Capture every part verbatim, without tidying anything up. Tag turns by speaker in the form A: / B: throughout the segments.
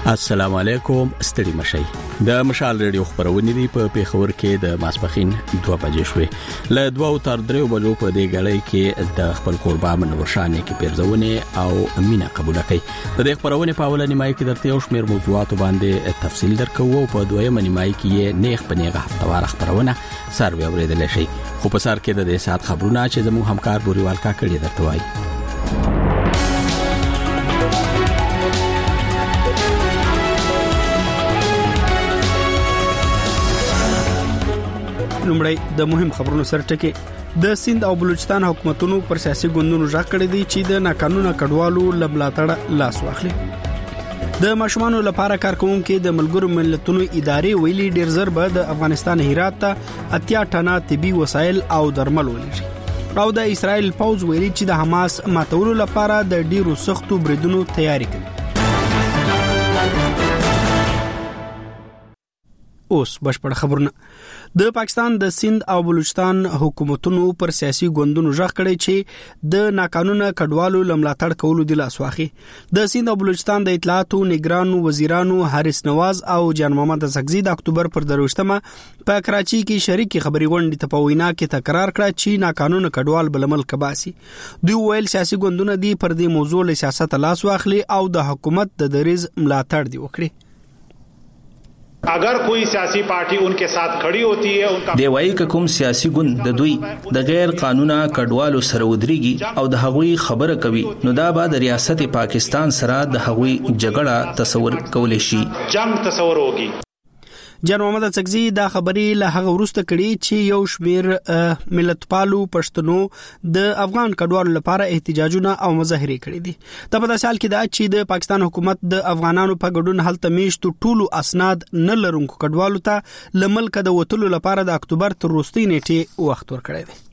A: السلام علیکم، ستړي مشي. د مشال ریډیو خبرونه دی په پیښور کې د ماسپخین دوه بجې شوې. له دوه تر درې بجو په دې غړې کې د خپل قربان نورشانې کې پیرزونه او مینا قبول کړي. د دې خبرونه په اولنی مای کې درته یو شمېر موضوعات باندې تفصیل درکو او په دویمه نیمای کې نیغ په نیغه هفتوار خبرونه سروي اوریدل شي. خو په سر کې د دې سات خبرونه چې زموږ همکار بوريوال کا کړی درته وایي.
B: لومړی د مهم خبرونو سره ټکی د سند او بلوچستان حکومتونو پر سیاسي ګوندونو ژغ کړی دی چې د ناقانونه کډوالو لبلاتړ لاس واخلي. د ماشومانو لپاره کارکونکو د ملګرو ملتونو ادارې ویلي ډیر زر به د افغانستان هرات ته اتیا ټنه طبي وسایل او درمل ولېږي. او د اسرائیل پوز ویلي چې د حماس ماتولو لپاره د ډیرو سختو بریدونو تیاری کوي. اوس بشپړ خبرونه. د پاکستان د سند او بلوچستان حکومتونو پر سیاسي ګوندونو ژغ کړی چې د ناقانونه کډوالو لملاتړ کولو د لاس واخلي. د سند او بلوچستان د اطلاعاتو نگرانو وزیرانو حارث نواز او جان محمد زکزی د اکتوبر پر دروشتمه په کراچي کې شریکي خبري غونډې ته په وینا کې تکرار کړ چې ناقانونه کډوال بلمل کباسي. دوی ویل سیاسي ګوندونه دی پر دې موضوع له سیاست لاس واخلي او د حکومت د دریز ملاتړ دی وکړي.
C: اگر کوئی سیاسی پارٹی ان کے ساتھ کھڑی ہوتی ہے ان کا
D: دی وایي کوم سیاسي ګوند د دوی د غیر قانونا کډوالو سره ودرېږي او د هغوی خبره کوي نو دا به د ریاست پاکستان سره د هغوی جګړه تصور کولای شي،
C: جنگ تصور ہوگی.
B: جان محمد زکزی دا خبري له هغه ورسته کړي چې یو شمیر ملتپالو پښتنو د افغان کډوالو لپاره احتجاجونه او مظاهره کړي دي. دا په داسې حال کې دا چې د پاکستان حکومت د افغانانو په ګډون هلته میشتو ټولو اسناد نه لرونکو کډوالو ته لملک د وټلو لپاره د اکتوبر تر وروستۍ نیټه وخت ورکړی دی.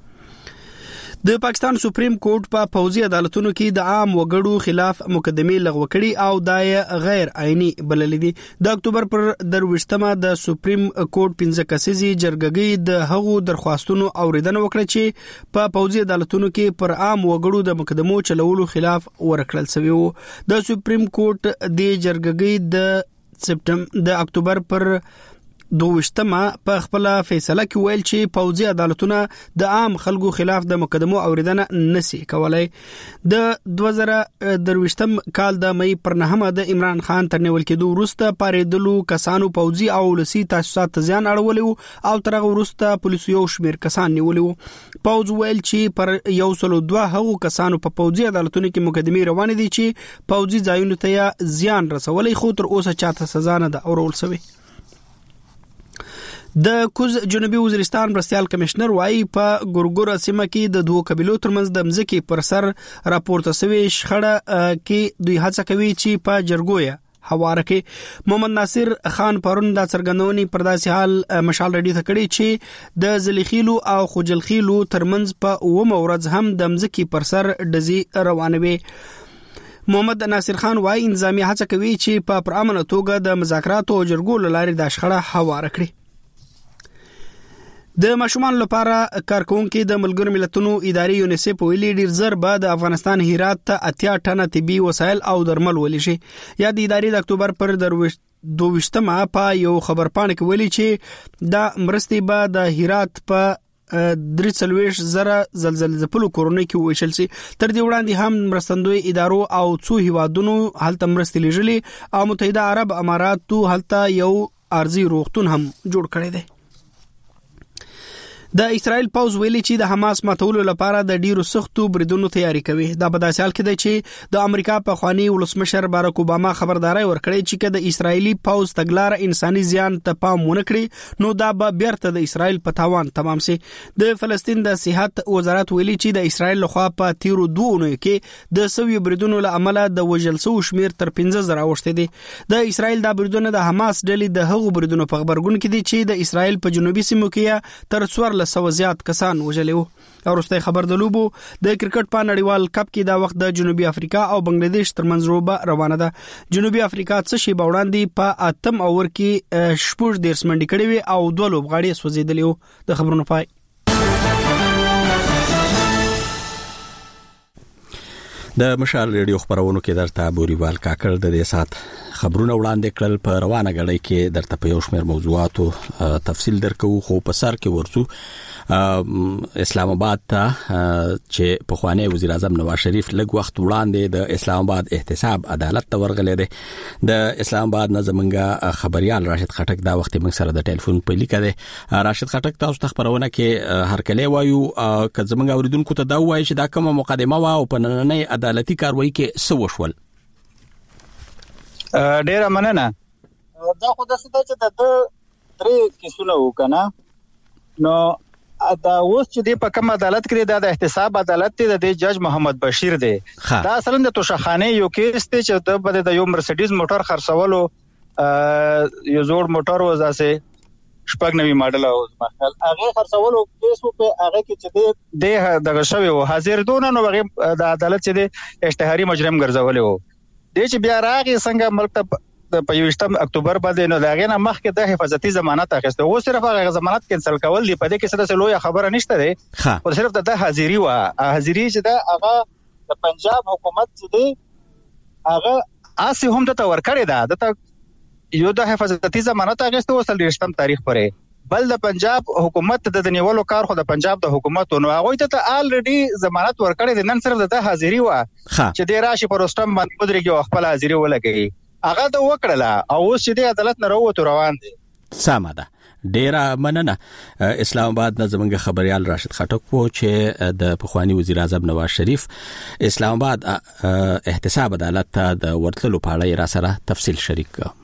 B: د پاکستان سپریم کورټ په پوځي عدالتونو کې د عام وګړو خلاف مقدمه لغوه کړي او د غیر آئینی بللې دي. د اکتوبر پر درويشتمه د سپریم کورټ پنځه کسیزي جرګګي د هغو درخواستونو اوریدنه وکړه چې په پوځي عدالتونو کې پر عام وګړو د مقدمو چلولو خلاف ورکړل شوی وو. د سپریم کورټ د جرګګي د سپټمبر د اکتوبر پر دوشتمه په خپل فیصله کې ویل چې پوځي عدالتونه د عام خلکو خلاف د مقدمو اوریدنه نسی کولای. د دوه زره درويشتم کال د مې پر نهمه د عمران خان تر نیول کېدو وروسته پاریدلو کسانو پوځي او لسی تاسیسات ځان اړولې او تر هغه وروسته پولیسو یو شمیر کسان نیولې. پوځ ویل چې پر یو سلو دوه هغو کسانو په پوځي عدالتونو کې مقدمه روانې دي چې پوځي ځایونو ته زیان رسولې خو تر اوسه چاته سزا نه ده اورول شوی. د کوز جنوبي وزیرستان مرستيال کمشنر وايي په ګورګور سیمه کې د دوه قبيلو ترمنځ د مځکې پر سر راپورته شوی شخړه کې دوی هڅه کوي چې په جرګویا حواله کې محمد ناصر خان پرون د څرګندونې پر داسې حال مشال ریډیو ته کړی چې د زلیخیلو او خوجلخیلو ترمنځ په اومه ورځ هم د مځکې پر سر ډزي روانوي. محمد ناصر خان وايي انتظامی هڅه کوي چې په پرامنه توګه د مذاکراتو او جرګو لارې د شخړه حواله کړي. د ماشومان لپاره کارکونکو د ملګرو ملتونو ادارې یونیسف ویلي ډیر زر به د افغانستان هرات ته اتیا ټنه طبي وسایل او درمل ولېږي. یا د ادارې د اکتوبر پر درويشت دوشتمه په یو خبر پاڼه کې ویلي چې دا مرستې به د هرات په درې څلوېښت زره زلزلې ځپلو کورونو کې وویشل شي. تر دې وړاندې هم مرستندوی ادارو او څو هیوادونو هلته مرستې لېږلي او متحده عرب اماراتو هلته یو ارزي روغتون هم جوړ کړی دی. د اسرائیل پوز ویلي چې د حماس ماتولو لپاره د ډیرو سختو بریدونو تیاری کوي. دا په داسې حال کې دی چې د امریکا په خواني ولسمشر باراک اوباما خبرداري ورکړي چې کله د اسرایلی پوز تګلار انساني زیان ته پام ونه کړي نو دا به بیرته د اسرائیل په تاوان تمام شي. د فلسطین د صحت وزارت ویلي چې د اسرائیل لخوا په تیرو دوه اونیو کې د سوي بریدونو له امله د وژل شو شمیر تر پنځه زره اوښته دي. د اسرائیل د بریدونو د حماس ډلې د هغو بریدونو په خبرګون کې دي چې د اسرائیل په جنوبي سیمو کې تر څوارلس سوه زیات کسان وژلي وو. او وروسته خبر د لوبو د کرکټ په نړیوال کپ کې دا وخت د جنوبي افریقا او بنگلاديش ترمنځ روبه روانه ده. جنوبي افریقا څه شی باوړاندې په اتم اور کې شپږ ډیر سمنډي کړي وي او دوه لوبغاړي سوځیدلی وو. د خبرونو پای د مشال ریډیو خبرونو کې درته بوريوال کاکړ د دې سات
A: خبرونه وړاندې کړل په روانه غړي کې درته په یو شمېر موضوعاتو تفصیل درکو خو په سر کې ورڅو اسلام آباد ته چې په خوانی وزیر اعظم نواز شریف لږ وخت وړاندې د اسلام آباد احتساب عدالت ته ورغلې ده د اسلام آباد نظمنګ خبريال راشد خټک دا وخت موږ سره د ټلیفون په لیکه ده راشد خټک تاسو ته خبرونه کې هر کله وایو که زمونږ اوریدونکو ته دا وایي چې دا کومه مقدمه وا او په نننۍ عدالتي کاروایی کې څه وشول
E: ډیره مننه دا خو د څه چې د درې کیسونه وکنه نو دا اوس چې د په کوم عدالت کې د احتساب عدالت دی د جج محمد بشیر دی دا اصلا د توشخانه یو کیس دی چې د بده د یو مرسيډیز موټر خرڅولو یو زوړ موټر وځاسه شپږ نوي ماډل او مخال هغه خرڅولو کیس په هغه کې چې د دغه شوی او حاضر دونه نو هغه د عدالت چې د اشتهاري مجرم ګرځولې وو د چې بیا راغی څنګه ملک ته په یوشتم اکتوبر باندې نو داغه نه مخکې د حفاظتي ضمانت اخیسته او صرف هغه ضمانت کینسل کول دی په دې کې څه لوی خبره نشته ده او صرف د حاضری وا حاضری چې د هغه د پنجاب حکومت چې دی هغه اسی هم د تور کړی ده د یو د حفاظتي ضمانت اخیسته او سلریشتم تاریخ پرې بل د پنجاب حکومت د نیولو کار خو د پنجاب د حکومت نو هغه ته الریډي ضمانت ورکړی د نن صرف د حاضری وا چې د راشي پروستم باندې مدرګي خپل حاضری ولګي هغه د وکړه او اوس چې د عدالت نه وروته روان دي
A: سمه ده ډیره مننه اسلام آباد نظمنګ خبريال راشد خټک وو چې د پخوانی وزیر اعظم نواز شریف اسلام آباد احتساب عدالت ته د ورتلو په اړه را سره تفصیل شریک کړ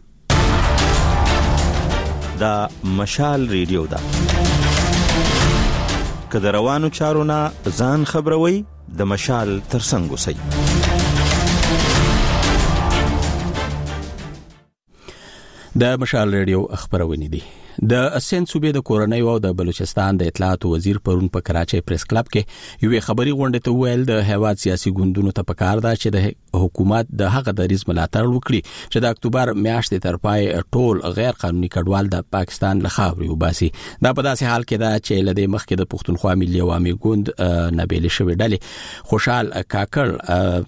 F: دا مشال ریډیو دا کله روانو چارونه ځان خبروي د مشال ترڅنګ وسی
A: د مشال ریډیو خبرونه دي د اسین صوبې د کورنۍ او د بلوچستان د اطلاعات وزیر پرون په کراچۍ پریس کلب کې یو خبري غونډه ته ویل د هیواد سیاسي ګوندونو ته پکار ده چې د حکومت د هغه دریز ملاتړ وکړي چې د اکتوبر میاشتې تر پای ټول غیر قانوني کډوال د پاکستان له خاورې وباسي دا په داسې حال کې ده چې لدې مخکې د پښتونخوا ملي عوامي ګوند نبیل شوی ډلې خوشحال کاکړ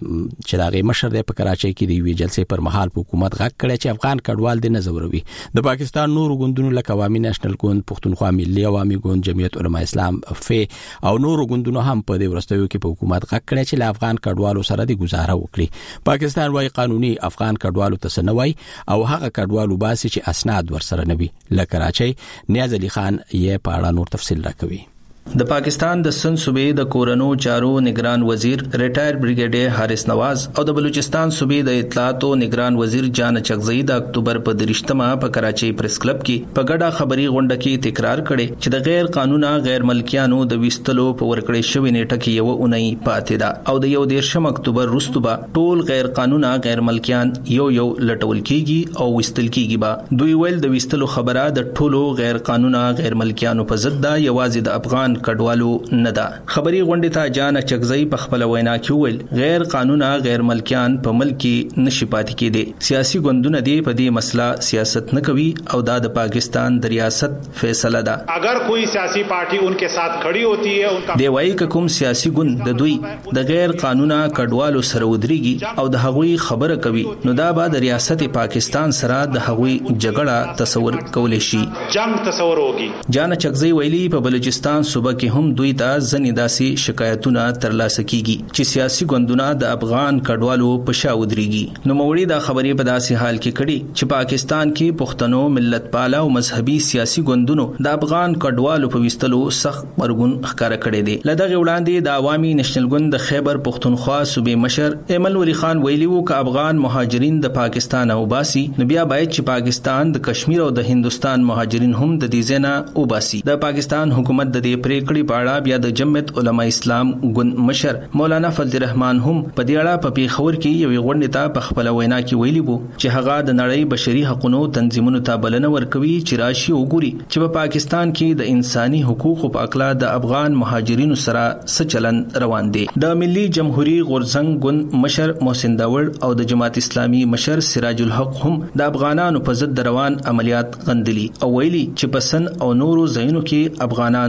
A: چې دغه مشر د کراچۍ کې د وی جلسې پر مهال حکومت غږ کړی چې افغان کډوال د نزوروي د پاکستان نور ګوندونو لکه عوامي نېشنل ګوند پښتونخوا ملي عوامي ګوند جمعیت علماء اسلام فی او نور ګوندونو هم په دې ورستیو کې په حکومت غږ کړی چې له افغان کډوالو سره د گزاره وکړي پاکستان وايي قانوني افغان کډوالو ته سنوي او هغه کډوالو باسي چې اسناد ورسره نوي لکه راچي نیاز علي خان یې په اړه نور تفصیل راکوي
D: د پاکستان د سند صوبې د کورونو چارو نگران وزیر ریټایر بریګیډیر حارث نواز او د بلوچستان صوبې د اطلاعات او نگران وزیر جان چغزئی د اکتوبر په درشتمه په کراچۍ پریس کلب کې په ګډه خبري غونډه کې تکرار کړي چې د غیر قانونا غیر ملکیانو د وستلو په ورکړې شوی نیټه کې یو اونۍ پاتې ده او د یو دیرشم اکتوبر وروسته ټول غیر قانونا غیر ملکیان یو یو لټول کیږي او وستل کیږي با دوی ویل د وستلو خبره د ټولو غیر قانونا غیر ملکیانو په ضد ده یوازې د افغان کډوالو نه ده خبري غونډه ته جان چغزئی په خپل وینا کې ویل غیر قانونا غیر ملکیان په ملک کې نشي پاتې کېدي سیاسي ګوندونه دی په دې مسله سیاست نه کوي او دا د پاکستان د ریاست فیصله ده
C: اگر کوئی سیاسی پارٹی ان کے ساتھ کھڑی ہوتی ہے ان کا
D: دی وایي کوم سیاسي ګوند د دوی د غیر قانونا کډوالو سره ودرېږي او د هغوی خبره کوي نو دا به د ریاست پاکستان سره د هغوی جګړه تصور کولای شي
C: جنگ تصور ہوگی
D: جان چغزئی ویلي په بلوچستان صوبه کې هم دوی ته ځنې داسې شکایتونه ترلاسه کیږي چې سیاسي ګوندونه د افغان کډوالو په شا ودرېږي نو موري دا خبرې په داسې حال کې کړي چې پاکستان کې پښتنو ملت پاله او مذهبي سیاسي ګوندونو د افغان کډوالو په وستلو سخت مرګون ښکارا کړي دي لدغه وړاندې د عوامي نېشنل ګوند د خیبر پښتونخوا صوبې مشر ایمل ولی خان ویلي وو چې افغان مهاجرین د پاکستان او باسي نو بیا باید چې پاکستان د کشمیر او د هندستان مهاجرین هم د دې ځنه او باسي د پاکستان حکومت د دې پریکړې په اړه بیا د جمعیت علماء اسلام ګوند مشر مولانا فضل الرحمن هم په دې اړه په پیښور کې یو غونډه ته په خپل وینا کې ویلي وو چې هغه د نړۍ بشري حقوقو تنظیمونو ته بلنه ورکوي چې راشي وګوري چې په پاکستان کې د انساني حقوقو په اړه د افغان مهاجرینو سره څه چلن روان دي د ملي جمهوریت غورځنګ ګوند مشر محسن داور او د جماعت اسلامي مشر سراج الحق هم د افغانانو په ضد روان عملیات غندلي او ویلي چې پسن او نورو ځایونو کې افغانان زورول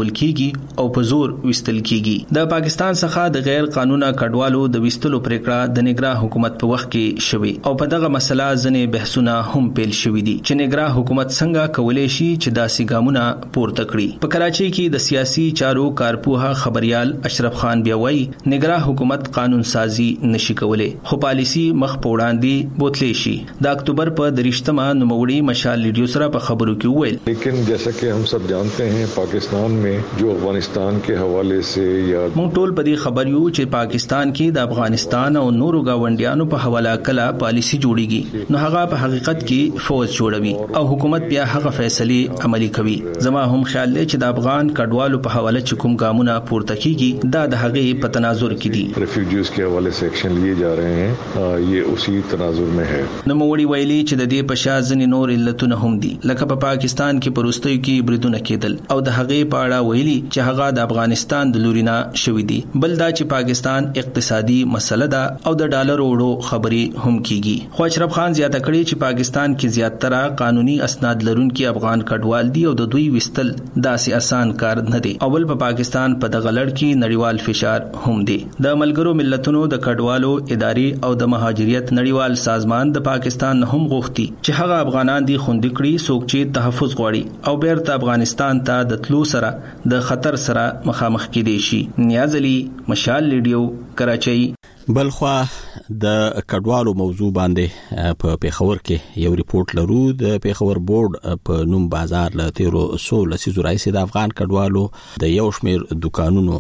D: کارول کیږي او په زور وستل کیږي. د پاکستان څخه د غیر قانوني کډوالو د وستلو پریکړه د نګرا حکومت په وخت کې شوې او په دغه مسله ځنې بحثونه هم پیل شوې دي چې نګرا حکومت څنګه کولای شي چې داسې ګامونه پورته کړي. په کراچۍ کې د سیاسي چارو کارپوه خبريال اشرف خان بیا وایي نګرا حکومت قانون سازي نشي کولای خو پالیسی مخ په وړاندې بوتلی شي. د اکتوبر په درشتمه نوموړي مشال لیډیو سره په خبرو کې وویل
G: لیکن جیسا کہ ہم سب جانتے ہیں پاکستان میں جو افغانستان کے حوالے سے یا
D: مونږ ټول په دې خبر یو چې پاکستان کې د افغانستان او نورو گاونډیانو په حواله کله پالیسی جوړیږي نو هغه په حقیقت کې فوج جوړوي او حکومت بیا هغه فیصله عملی کوي. زما هم خیال دی چې د افغان کډوالو په حواله چې کوم ګامونه پورته کیږي دا د هغه په تناظر کې دي.
G: ریفیوجیز کے حوالے سے ایکشن لیے جا رہے ہیں یہ اسی تناظر میں ہے.
D: نو موړي ویلي چې د دې په شازنی نور علتونه هم دي لکه په پاکستان کې پروستوي کې بریدونه کېدل او د هغه په اړه ویلي چې هغه د افغانستان د لورینا شوې دي. بل دا چې پاکستان اقتصادي مسله ده او د ډالر وړو خبري هم کیږي. خو اشرف خان زیاته کړی چې پاکستان کې زیاتره قانوني اسناد لرونکي افغان کډوال دي او د دوی وستل داسې آسان کار نه دی. اول په پاکستان په دغه لړ کې نړیوال فشار هم دی. د ملګرو ملتونو د کډوالو ادارې او د مهاجریت نړیوال سازمان د پاکستان هم غوښتي چې هغه افغانان دي خوندې کړي څوک چې تحفظ غواړي او بیرته افغانستان ته د تلو سره د خطر سره مخامخ کېدي شي. نیاز علي مشال لیډیو کراچۍ.
A: بلخوا د کډوالو موضوع باندې په پیښور کې یو ریپورت لرو. د پیښور بورډ په نوم بازار له تیرو سول لسیزو راځي د افغان کډوالو د یو شمیر دکانونو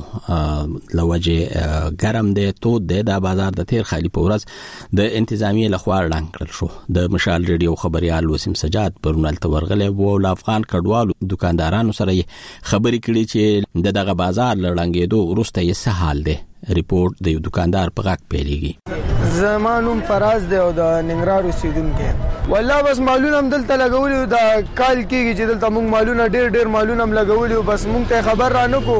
A: لوجه ګرم دی تو د بازار د تیر خالي په ورځ د انتظامیه لخوا اعلان کړل شو. د مشال ریډیو خبريال وسیم سجاد پرونل تورغله وو ل افغان کډوالو دکاندارانو سره خبرې کړي چې د دغه بازار لړنګېدو وروسته یې څه حال دی. ریپورت د یو دکاندار په غاک پیلېږي.
H: زمانوم فراز دی او د ننګرهار اوسیدونکو والله بس مالونه هم دلته لګولي دا کال کېږي چې دلته موږ مالونه ډېر ډېر مالونه هم لګولي بس موږ ته خبر را نه کو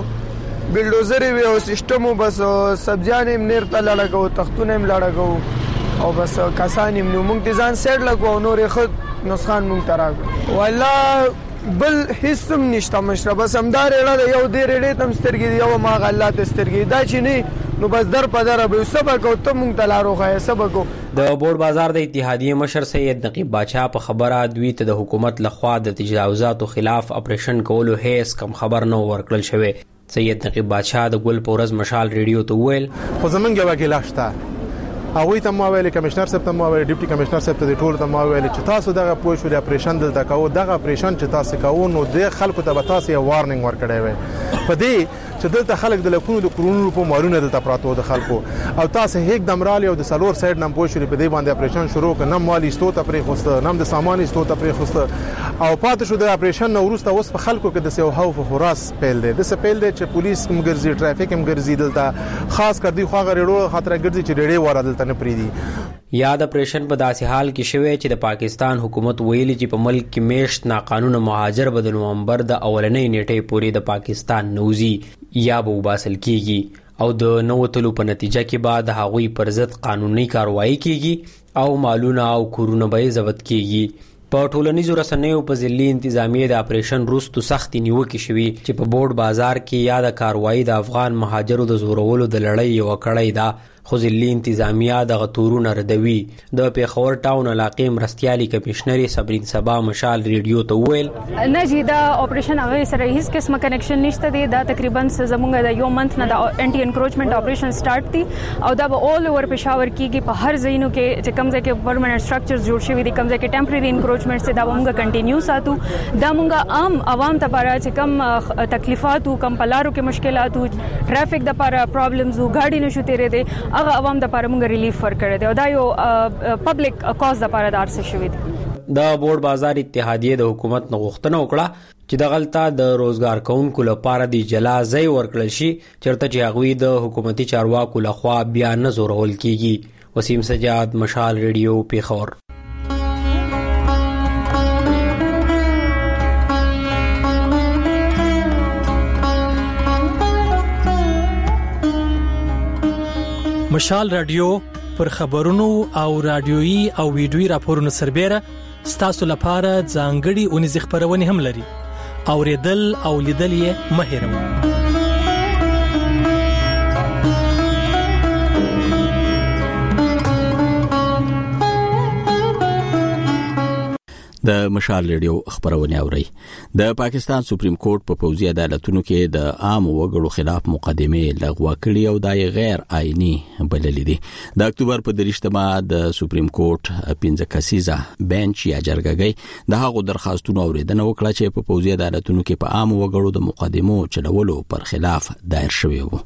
H: بلډوزر وي او سیستم بس سبزیان هم نیر ته لاړه کو تختونه هم لاړه کو او بس کسان هم نو موږ ځان سیټ لګو نور خود نسخان موږ تراغ والله بل هیڅ نشته مشره بس همدار اړه یو ډېر ډېر تم سترګې یو ما غلط سترګې دا چې نه نو بس در په در به سبق او ته مونږ تلارو خای سبق.
I: د بورډ بازار د اتحادیه مشر سید نقیب باچا په خبره دوی ته د حکومت لخوا د تجاوزاتو خلاف اپریشن کولو هیڅ کم خبر نه ورکړل شوی. سید نقیب باچا د ګل پورز مشال ریډیو ته ویل
J: خو زمونږ یو وکیل شته هغه ته مو ویل کمشنر صاحب ته مو ویل ډیپټي کمشنر صاحب ته ټول ته مو ویل چې تاسو دغه پوه شو د اپریشن دلته کوو دغه اپریشن چې تاسو کوو نو د خلکو ته تاسو یو وارنینګ ورکړی وي په دې چې دلته خلک د لکونو د کرونو په مالونه دلته پراته د خلکو او تاسو هیڅ دمرال یو د سلور سایډ نم پوه شو په دې باندې اپریشن شروع ک نم مالی ستو ته پرې خوسته نم د سامان ستو ته پرې خوسته او پاتې شو د اپریشن نو ورسته اوس په خلکو کې د سیو هاو فوراس پیل دی د سپیل دی چې پولیس کوم ګرځي ټرافیک هم ګرځي دلته خاص کر دی خو غړړو خاطر ګرځي چې ډېرې واره دلته نه پریدي.
I: یاد اپریشن په داسې حال کې شوی چې د پاکستان حکومت ویلي چې په ملک کې میشت ناقانونه مهاجر به د نومبر د اولنۍ نیټې پورې د پاکستان نوزي یا به وباسل کیږي او د نووتلو په نتیجه کې بعد هغوی پر ضد قانوني کاروایی کیږي او مالونه او کورونه به ضبط کیږي. په ټولنیزو رسنیو په ځلي انتظامیه د اپریشن روستو سختي نیوکې شوي چې په بورډ بازار کې یا د کاروایی د افغان مهاجرو د زورولو د لړۍ یو کړی دا خو ځلي انتظامیه د غتورونه ردوي. د پیښور ټاون علاقې مرستيالي کمشنري صبرین صبا مشال ریډیو ته ویل
K: نه جی دا اپریشن هغه سره هیڅ قسمه کنیکشن نشته دی دا تقریبا زمونږ د یو منث نه د انټي انکروچمنت اپریشن سٹارټ دي او دا به اول اوور پېښور کېږي په هر ځایونو کې چې کوم ځای کې پرمننت سټرکچرز جوړ شوي دي کوم ځای کې ټمپرري انکروچمنت څه دا موږ کنټینیو ساتو دا موږ عام عوام ته لپاره چې کوم تکلیفات او کوم پلارو کې مشکلات او ټرافیک د لپاره پرابلمز او ګاډي نشو تیرې دي هغه عوام د لپاره موږ ریلیف ورکړی دی او دا یو پبلک کاز د لپاره د ارڅ شوی دی.
I: د بورډ بازار اتحادیه د حکومت نغښتنه وکړه چې د غلطه د روزګار کونکو لپاره د جلا ځای ورکړل شي چرته چې هغوی د حکومتي چارواکو لخوا بیا نه زورول کیږي. وسیم سجاد مشال ریډیو پیښور.
L: مشال رادیو پر خبرونو او رادیويي او ویډیويي راپورونو سربېره ستاسو لپاره ځانګړي اونیز خبرونه هم لري اوریدل او لیدل یې مه هېروئ.
A: د مشال ریډیو خبرونه اوري. د پاکستان سپریم کورټ په پوځي عدالتونو کې د عام وګړو خلاف مقدمه لغوه کړې او د غیر آئینی بللې دي. د اکتوبر په دریشتمه د سپریم کورټ پنځه کسیزه بنچ یا جرګګي د هغو درخواستونو اوریدنه وکړه چې په پوځي عدالتونو کې په عام وګړو د مقدمو چلولو پر خلاف دایر شوی وو.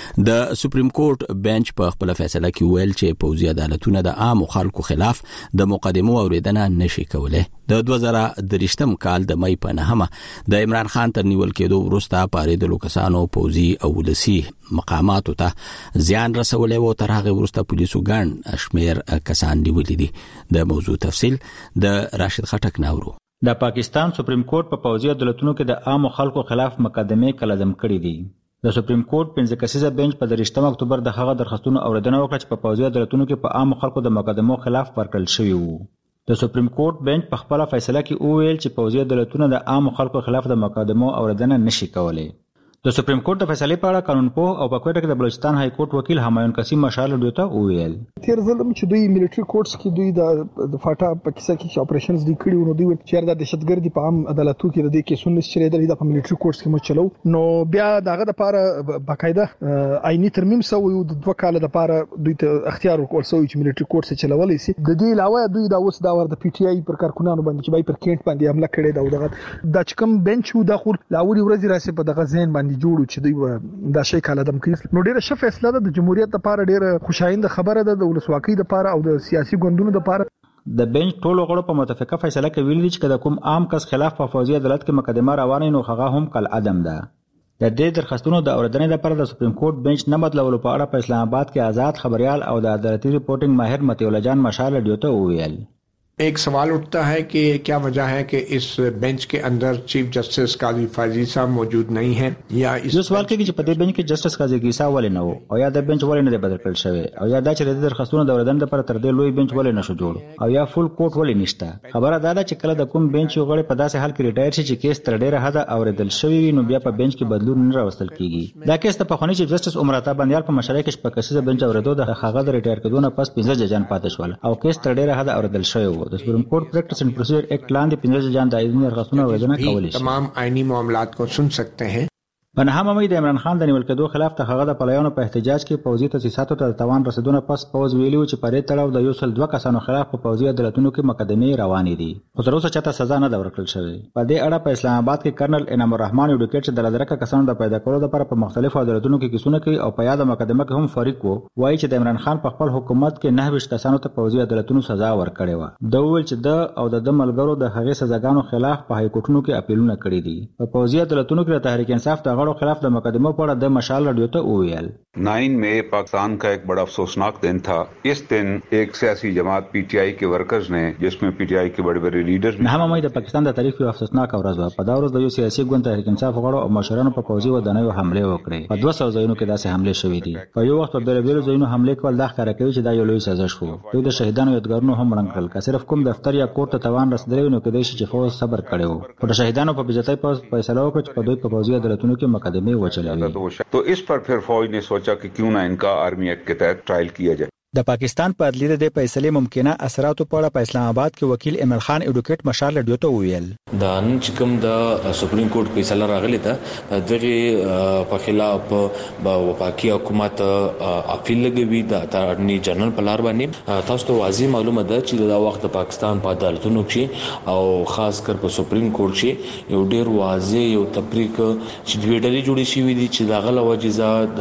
A: د سپریم کورټ بنچ په خپل فیصله کې ویل چې پوځي عدالتونه د عام خلکو خلاف د مقدمو اوریدنه نشي کولای. د دوه زره درشتم کال د مې په نهمه د عمران خان تر نیول کېدو وروسته پاریدلو کسانو پوځي او ولسی مقاماتو ته زیان رسولې وو. تر هغه وروسته پولیسو ګڼ شمیر کسان نیولې دي. د موضوع تفصیل د راشد خټک ناورو.
M: د پاکستان سپریم کورټ په پوځي عدالتونو کې د عام خلکو خلاف مقدمه کلدم کړې دي. د سپریم کورټ پنځه کسیزه بنچ په درشتم اکتوبر د هغه درخواستونو اوریدنه وکړه چې په پوځي عدالتونو کې په عام خلکو د مقدمو خلاف ورکړل شوی وو. د سپریم کورټ بنچ په خپل فیصله کې وویل چې پوځي عدالتونه د عام خلکو خلاف د مقدمو اوریدنه نشي کولای. د سپریم کورټ د فیصلې په اړه قانونپوه او په کوټه کې د بلوچستان های کورټ وکیل همایون قاسم مشال ډیو ته وویل
N: تیر ظلم چې دوی ملټری کورټس کې دوی د فاټا په کیسه کې اپریشنز دی کړی نو دوی چې د دهشتګردي په عام عدالتو کې د دې کیسونو چې د ملټری کورټس کې مو چلو نو بیا دغه د لپاره باقاعده آئینی ترمیم سو یو د دوه کال د لپاره دوی ته اختیار ورکول سو چې ملټری کورټس چلولای شي. د دې علاوه دوی دا اوس دا ور د پی ټی آی پر کارکونانو باندې چې بای پر کینټ باندې حمله کړې دا دغه د چکم بنچ و د خور لاوري ورځ راسي په دغه ذهن باندې جوړو چې دوی دا شي کاله دم کړي. نو ډیره ښه فیصله ده د جمهوریت لپاره، ډیره خوشاینده خبره ده د ولسواکۍ لپاره او د سیاسي ګوندونو لپاره.
M: د بنچ ټولو غړو په متفقه فیصله کې ویلي چې کله کوم عام کس خلاف په پوځي عدالت کې مقدمه روانه نو هغه هم کل عدم ده. د دې درخواستونو د اوریدنې لپاره د سپریم کورټ بنچ نه بدلولو په اړه په اسلام آباد کې آزاد خبريال او د عدالتي ریپورټینګ ماهر متي الله جان مشال ډیو ته وویل.
O: एक सवाल उठता है कि क्या वजह है कि इस बेंच के अंदर चीफ जस्टिस काजी फायजी साहब मौजूद नहीं हैं या इस
M: जो सवाल کې چې په دې بنچ کې جسټس قاضي کیسا ولې نه وو او یا د بنچ ولې نه بدل کړل شوی او یا دا چې د درخواستونو د اوریدنې لپاره تر دې لوی بنچ ولې نشو جوړ او یا فول کوټ ولې نشته. خبره دا ده چې کله د کوم بنچ یو غړی په داسې حال کې ریټایر شي چې کیس تر ډیره حد اوریدل شوی وي نو بیا په بنچ کې بدلون نه راوستل کیږي. دا کیس ته په خونی چیف جسټس عمر عطا بندیال په مشرۍ کې په کیسه بنچ اوریدو د هغه د ریټایر کېدو نه پس پنځه ججان پاتې شول او کیس تر ډیره حد اوریدل شوی وو. د سپریم کورټ پریکټس اینڈ پروسیجر ایکٹ لاندې پنځه جان د آئینی درخواستونو اوریدنه کولی شي.
O: تمام آئینی معاملات کو سن سکتے ہیں.
M: په نهمه مې د عمران خان د نیول کېدو خلاف ته هغه د پلایانو په احتجاج کې پوځي تاسیساتو ته توان رسیدونه پس پوز ویلیو چې پرې تړاو د یو سل دوه کسانو خلاف په پوځي عدالتونو کې مقدمې روانې دي خو تر اوسه چاته سزا نه ده ورکړل شوې. په دې اړه په اسلام آباد کې کرنل انعام الرحمن ایډوکیټ چې د لدرکه کسانو د پیدا کولو لپاره په مختلفو عدالتونو کې کیسونه کوي او په یاد مقدمه کې هم فریق وو وایي چې د عمران خان په خپل حکومت کې نه ویشت کسانو ته پوځي عدالتونو سزا ورکړې و. د ویل چې د او د ملګرو د هغې سزاګانو خلاف په های کورټونو کې اپیلونه کړي دي. په پوځي عدالتونو کې د تحریک انصاف د غړو خلاف د مقدمه पड़ा द मशाल रेडियो तो ओएल
P: नाइन में पाकिस्तान का एक बड़ा अफसोसनाक दिन था. इस दिन एक सियासी जमात पीटीआई के वर्कर्स ने जिसमें पीटीआई के बड़े बड़े लीडर्स
M: नहमा मई د पाकिस्तान د تاریخ یو افسوسناک ورځ و. په دا ورځ د یو سیاسي ګوند تحریک انصاف غړو او مشرانو په پوځي ودانیو حمله وکړې. په دوه سوه ځایونو کې داسې حمله شوې دي. په یو وخت په بیل بیل ځایونو حمله کول د ښکارا کوي چې دا یو لوی سازش وو. دوی د شهیدانو یادګارونو هم رنګ کړل. که صرف کوم دفتر یا کورټ ته توان رسیدلی نو کېدای شي چې فوج صبر کړي وو. په شهیدانو په بجتای په فیصله وکړ چې په دوی په پوځي عدالتونو کې مقدمه وچلوي.
P: तो इस पर फिर फौज ने सोचा कि क्यों ना इनका आर्मी एक्ट के तहत ट्रायल किया जाए.
M: د پاکستان په عدلیه د فیصلې ممکنه اثراتو په اړه په اسلام آباد کې وکیل امل خان ایډوکیټ مشال ریډیو ته ویل
Q: دا نن چې کوم د سپریم کورټ فیصله راغلی ده دغه په خلاف په وفاقي حکومت اپیل لګوي د اټارنی جنرال په لار باندې. تاسو ته واضح معلومه ده چې دا وخت د پاکستان په عدالتونو کې او خاص کر په سپریم کورټ کې یو ډیر واضح یو تفریق چې ویډلې جوړې شوې دي چې دا غل وجزا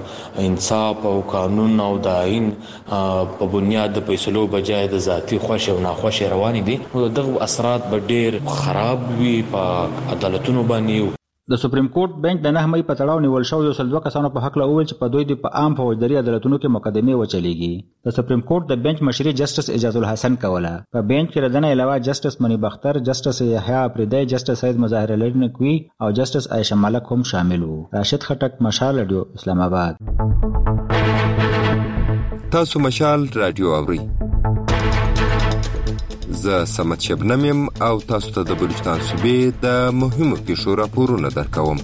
Q: د انصاف او قانون او د آئین په بنیاد د فیصلو بجای د ذاتی خوښ او ناخوښ روانې دي. نو دغه اثرات به ډیر خراب وي په عدالتونو باندې.
M: د سپریم کورټ بنچ د نه مې په تړاو نیول شو یو سل دوه کسانو په حق له اول چې په دوی د په عام فوجداري عدالتونو کې مقدمه وچلېږي. د سپریم کورټ د بنچ مشري جسټس اجاز الحسن کوله. په بنچ کې ردنه علاوه جسټس منی بختر، جسټس یحیی افریدی، جسټس سید مظاهر لرنکوي او جسټس عائشہ ملک هم شامل وو. راشد خټک، مشال ریډیو، اسلام آباد.
R: تاسو مشال رادیو اورئ. زه سمت شبنم یم او تاسو ته د بلوچستان صوبې د مهمو پیښو راپورونه درکوم.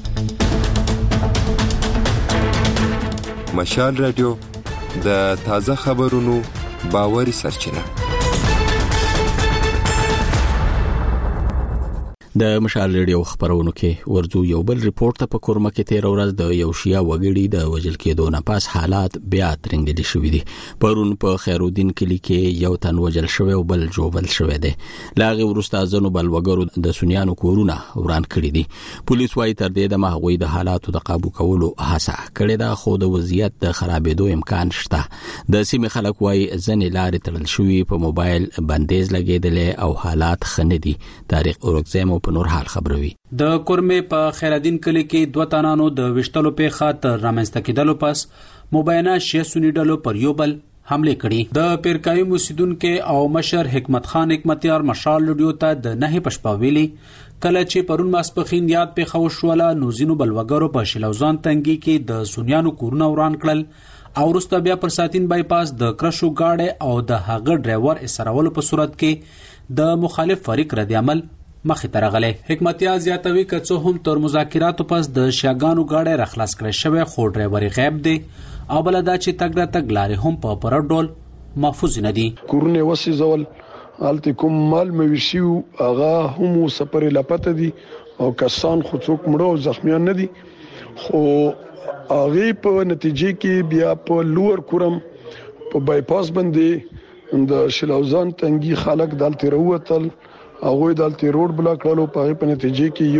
R: مشال رادیو د تازه خبرونو باوري سرچینه.
A: د مشال ریډیو خبرونو کې ورځو یو بل ریپورت ته په کورمه کې تیر ورځ د یو شیا وګړي د وژل کېدو نه پاس حالات بیا ترنګلي شوې دي. پرون په خیرالدین کلی کې یو تن وژل شوی او بل جوبل شوی دی. لاغي ورسته ځنو بل وګړو د سنیانو کورونه وران کړی دي. پولیس وايي تر دې د مهغوی د حالاتو د قابو کولو هڅه کړې ده، خو د وضعیت د خرابېدو امکان شته. د سیمې خلک وايي ځنې لارې تړل شوې، په موبایل بندیز لګېدلې او حالات ښه نه دي. تاریخ اورګزیمو په نور حال خبروي.
S: د کورمه په خیرالدین کلی کې دوه تنانو د وشتلو په خاطر رامنځته کېدلو پس مبینه شیعه سنی ډلو پر یو بل حمله کړي. د پیرکایي مسیدونکو او مشر حکمت خان حکمتیار مشال لډیو ته د نه پښپا ویلي کله چې پرون ماسپخین یاد په خوشواله نوزینو بلوګرو په شلوزان تنګي کې د سنیانو کورونه وران کړل او وروسته بیا پر ساتین بایپاس د کرشو گاډي او د هغه ډرایور اسرولو په صورت کې د مخالف فریق رد عمل مخې ته راغلی. حکمتیار زیاتوي که څه هم تر مذاکراتو پس د شیاګانو گاډي راخلاص کړی شوی، خو ډرایور غیب دی او بل دا چې تګ را تګ لارې هم په پوره ډول محفوظ نه دي.
T: کورونه وسې زول الته کوم مال مویشیو هغه هم سپر لپته دي او کسان خو څوک مړو زخمیان نه دي، خو هغه په نتیجې کې بیا په لوړ کورم په بایپاس باندې د شلوزان تنګي خلک دلته وروتل، هغه دلته روډ بلاک کړلو. په په نتیجې کې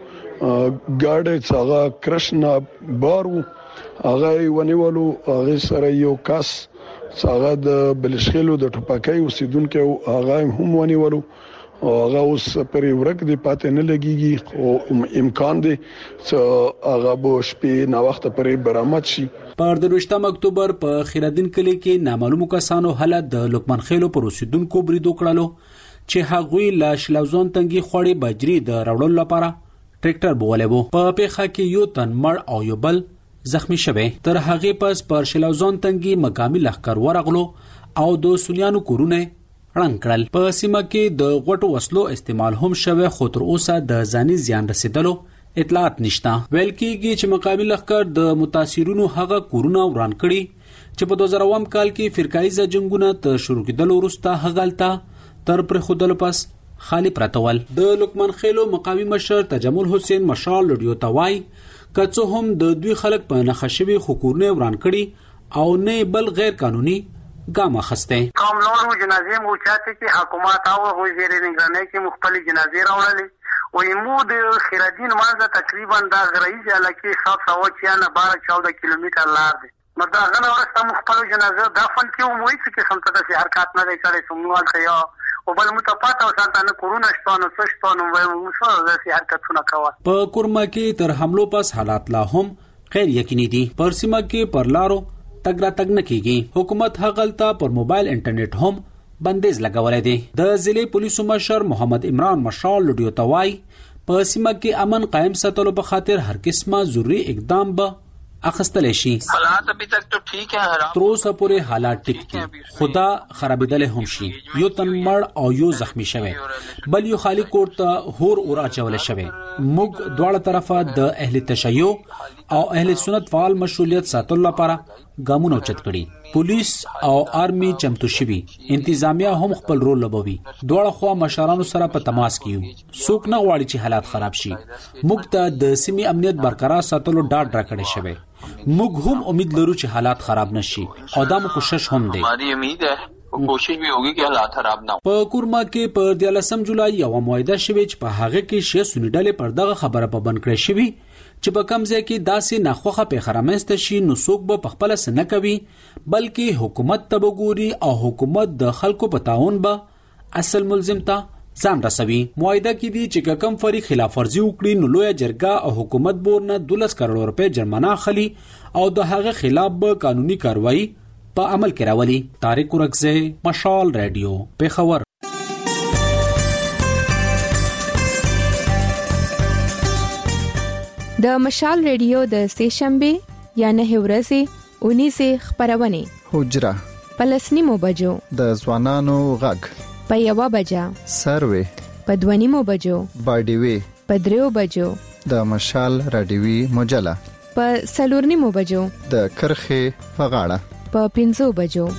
T: یو ګاډي څنګه کرشنا بارو هغه ونیولو، هغه سره یو کس څنګه د بلشخلو د ټوپکای اوسیدونکو هغه هم ونیولو، هغه اوس پر ورک دی پاتې نه لګيږي، خو امکان دی چې هغه به شپې نا وخت پرې برآمد شي.
S: پر دروشتم اکتوبر په خیرالدین کلی کې نامعلومو کسانو حالت د لقمان خیلو پر اوسیدونکو بریدو کړلو چې هغوی لا شلوزان تنګي خوړې بجری د راوړلو لپاره ټریکټر بولې وو. په پیښه کې یو تن مړ او یو بل زخمی شوی. تر هغه پس پر شلوزان تنګي مقامي لښکر ورغلو او د سنیانو کورونه رنګ کړل. په سیمه کې د غټو وسلو استعمال هم شوی، خو تر اوسه د ځاني زیان رسیدلو اطلاعات نشته. ویل کېږي چې مقامي لښکر د متاثرینو هغه کورونه وران کړي چې په دوه زره اووم کال کې فرقایي جنگونه ته شروع کېدل وروسته هغلته تر پر خودلو پس خالی پرتول. د لقمان خیلو مقامی مشر تجمل حسین مشال لډیو توای کڅو هم د دوی خلک په نخښوي حکومت وران کړي او نه بل غیر قانوني ګام اخسته.
U: کوم نورو جنازې مو چاته چې حکومت او وزیر نگرانی کې مختلف جنازې راوړلې و یمو د خیرالدین مازه تقریبا دا غریزه علاقه سات سو چیانه بارہ چودہ کیلومتر لار دی. نو دا غنه ورسته مختلف جنازه دفن کې وموي چې څنګه تاسو حرکت نه کړی سموال خیا او بل متپات او ساتنه کورونه شتونه سشتونه و مسو د حرکتونه کوا.
S: په کورما کې تر حملو پس حالات لا هم غیر یقیني دي. پر سیمه کې پر لارو تګ را تګ نه کیږي. حکومت هغلتا پر موبایل انټرنیټ هم بندیز لګولې دي. د ضلع پولیسو مشر محمد عمران مشال لډیو توای په سیمه کې امن قائم ساتلو په خاطر هر قسمه ضروري اقدام به اخستل شي.
V: حالات ابھی تک تو ٹھیک ہے،
S: تر اوسه پورې حالات ټیک دي، خدا خرابېدل هم شي. یو تن مړ او یو زخمی شوی، بل یو خالی کوټ ته هور اور اچول شوی. موږ دواړه طرفه د اهل تشیع او اهل سنت فعال مشغولیت ساتلو لپاره ګامونه اوچت کړي. پولیس او آرمي چمتو شوي، انتظامیه هم خپل رول لوبوي. دواړه خوا مشرانو سره په تماس کې یو. څوک نه غواړي چې حالات خراب شي. موږ ته د سیمې امنیت برقرار ساتلو ډاډ راکړی شوی. موږ هم امید لرو چې حالات خراب نشي او دا مو کوشش هم دی.
V: ہماری امید ہے کوشش بھی ہوگی کہ حالات خراب نہ
S: په کورما کې په دیارلسم جولای یو معاهده شوی چې په هغه کې شیعه سنی ډلې پر دغه خبره په بند کړی شوی چې په کم ځای کې داسې ناخوخه په خرامسته شي نو څوک به خپل سن نه کوي، بلکې حکومت ته وګوري او حکومت د خلکو په تعاون به اصل ملزم ته ځان رسوي. معاهده کې دي چې کم فریق خلاف ورزي وکړي نو لوی جرګه او حکومت بورنه دولس کروڑ روپے جرمانه اخلي او د هغه خلاف به قانوني کاروایی په عمل کې راولي. طارق ورکزه، مشال رادیو، پیښور.
W: د مشال رادیو د سهشنبه یا نه ورځې اونیسه خبرونه حجره پلسنی مو بجو
X: د ځوانانو غږ
W: په یوه بجه،
B: سروي
W: په دوه نیمو بجو،
B: باډیوي
W: په دریو بجو،
B: د مشال رادیوي مجله
W: په څلور نیمو بجو،
B: د کرخې په غاړه
W: په پنځو بجو.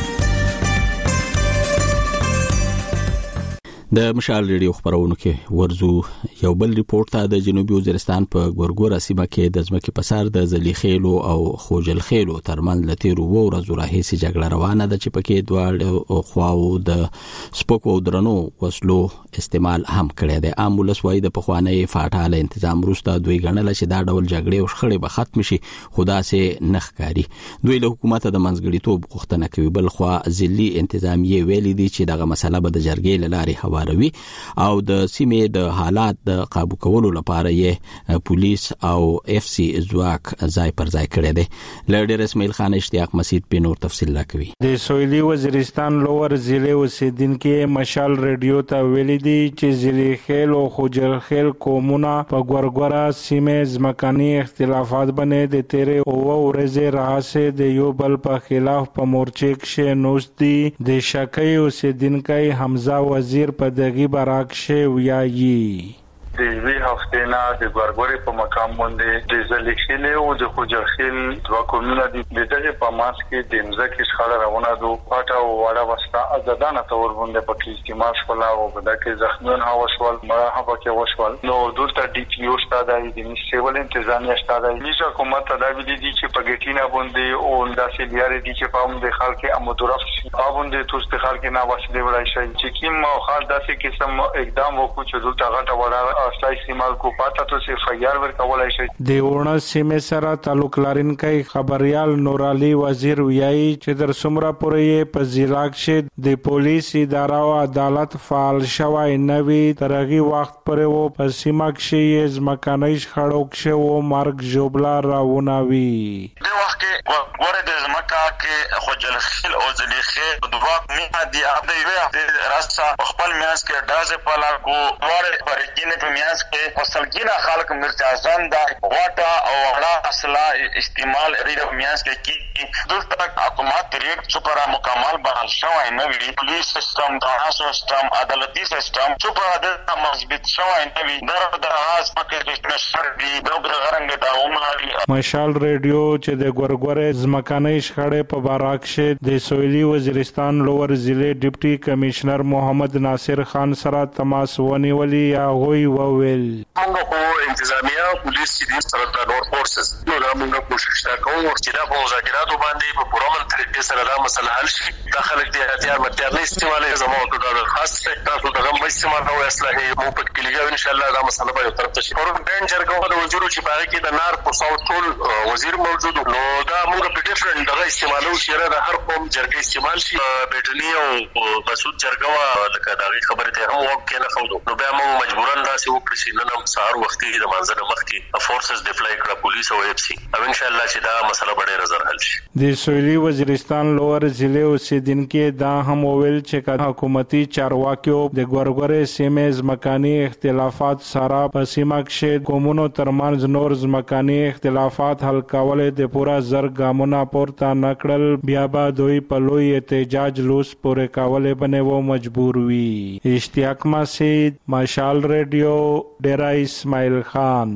A: د مشال ریډیو خبرونو کې ورزو یو بل ریپورت ته د جنوبي وزیرستان په ګورګورا سیمه کې د ځمکې په سر د زلیخېلو او خوجلخېلو ترمنځ لتیرو و ورځو راهیسې جګړه روانه ده چې پکې دوه خواو د سپوکو درنو وسلو استعمال هم کړی دی. امبولس وای د پخوانی فاټاله تنظیم وروسته دوی غنل چې دا ډول جګړې او شخړې به ختم شي، خدا سه نخکاری. دوی له حکومت د منځګړیتوب غوښتنه کوي، بل خو ځلي انتظامیه ویلي دي چې دغه مسله به د جرګې لارې واروي او د سیمې د حالات د قابو کولو لپاره یې پولیس او اف سی ځواک ځای پر ځای کړی دی. لډیر اسماعیل خان اشتیاق مسجد په نور تفصیل راکوي.
E: د سویلي وزیرستان لوور ضلع اوسیدونکو مشال ریډیو ته ویلي دي چې زلیخېل او خوجلخېل قومونه په ګورګورا سیمې ځمکاني اختلافات باندې د تیرې او ورځې راهسه د یو بل په خلاف په مورچې کې نوستي. د شکای اوسیدونکو حمزه وزیر په دغه براکشه ویایي
F: د وی هفته نه د ګورګوري په مقام باندې د زلیخېل او د خوجلخېل دوه قومونه د دغه په ماس کې د مزکه شخړه روانه ده. پټه او وړه وستا ازادانه تور باندې په کې استعمال شول او په دغه زخمون هوا شول ما هغه کې وشول. نو دلته ډي پی او ستادای د سیول انتظامیه ستادای نیزه حکومت ته دا ویلي دي چې په ګټینه باندې او داسې لیارې دي چې په موږ خلک امودرف باندې توست خلک نه واسطه ولای شي چې کیم او خاص داسې قسم اقدام وکړو چې دلته غټه وړه استعمال کو پاته تو سے فیار ور کولای شي.
E: د ورونه سیمه سره تعلق لرونکي خبريال نور علي وزیر ویایي چې در څومره پورې په ضلع کې د پولیس اداره او عدالت فعال شوی نوي ترغي وخت پرې وو په سیمه کې ځمکاني خړو کې وو مرګ جوبلا راوناوي.
X: د وخت کې ګوره د ځمکا کې خوجلخېل او زلیخېل دوه میه دي اپ دی وی راستا خپل میاس کې دازه پالا کو ور پرکینه په میاس کې فصلګینا خلک مرتازان دا واټا او وړا اصله استعمال ریډ میاس کې کی دلته حکومت ریډ سپر مکمل بحال شوی نوی پولیس سیستم دا سیستم عدالتي سیستم سپر د مثبت شوی نوی در د راز پکې د شر دی د غرنګ دا عمر.
E: مشال ریډیو چې د ګورګورې ځمکاني شخړې په باراکشه د سویلي وزیرستان لوور ضلع ډیپټي کمشنر محمد ناصر خان سره تماس ونیولي یا غوي وویل
Y: موږ په انتظامیه پولیس دې سره د نور فورسز نو دا موږ کوشش کوو چې دا په مذاکراتو باندې په پوره طریقې سره دا مسله حل شي. داخله د احتیاط متر نه استعمال زموږ ټول خاص تاسو ته هم استعمال او اصلاح مو په کلیګا ان شاء الله دا مسله به تر ته شي. اور بنچر کوو د وزیرو چې پاره کې د نار په صوت ټول وزیر موجود نو دا موږ په ډیفرنٹ دغه استعمالو چې د هر قوم جرګه استعمال شي بیٹنی او مسعود جرګه لکه دا خبره ته هم وکړه نه خو نو بیا موږ مجبورن دا چې وکړو چې نن هم سهار وختي د منځنه مخکې فورسز ډیپلای کړه پولیس او اف سی او ان شاء الله چې دا مسله ډېر زر حل شي.
E: د سویلي وزیرستان لوور ضلع اوسیدونکو دا هم ویل چې حکومتي چارواکیو د ګورګورې سیمې ځمکاني اختلافات سره په سیمه کې قومونو ترمنځ نور ځمکاني اختلافات حل کول د پورا زر ګامونه پورته نکړل بیا به دوی په لوی احتجاج لوس پورې کول باندې و مجبور وي. اشتیاق مسجد مشال ریډیو ډیرا اسماعیل خان.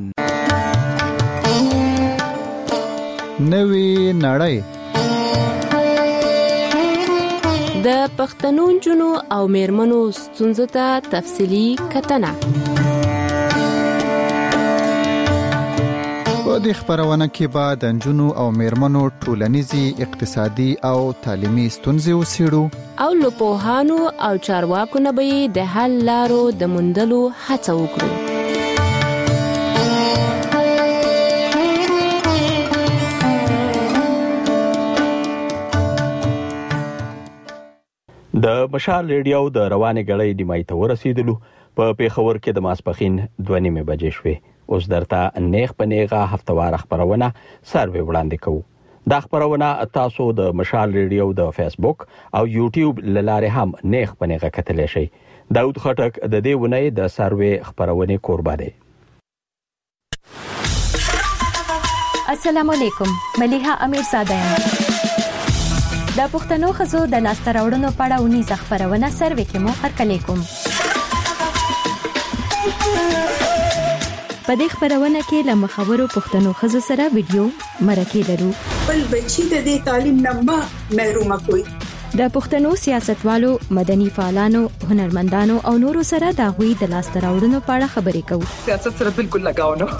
B: نوی نړۍ
W: د پښتنو جنو او میرمنو ستونزو ته تفصیلی کتنه.
B: په دې خبرونه کې به د نجونو او میرمنو ټولنیزي اقتصادي او تعلیمي ستونزې وڅېړو
W: او له پوهانو او چارواکو نه به د حل لارو د موندلو هڅه وکړو.
A: د مشال ریډیو د روانې غړې نیمای ته ورسېدلو په پیښور کې د ماسپخین دوه نیمې بجې شوې. اوس درته نیغ په نیغه هفتوار خبرونه سروي وړاندې کوو. دا خبرونه تاسو د مشال ریډیو د فیسبوک او یوټیوب لاره هم نیغ په نیغه کتلی شئ. داود خټک د دې ونې د سروي خبرونه کوربه دی.
Z: السلام علیکم، ملیحه امیر زاده یم.
C: د پښتنو ښځو د لاسته راوړنو په اړه ونیزه خپرونه سروې کې مو هرکلی کوم. په دې خپرونه کې له مخورو پښتنو ښځو سره ویډیو مرکې لرو.
D: بل بچی د دې تعلیم نه محروم کوي.
C: د پښتنو سیاستوالو، مدني فعالانو، هنرمندانو او نورو سره د غوي د لاسته راوړنو په اړه خبرې کوو.
D: سیاست سره بالکل لگاو نه.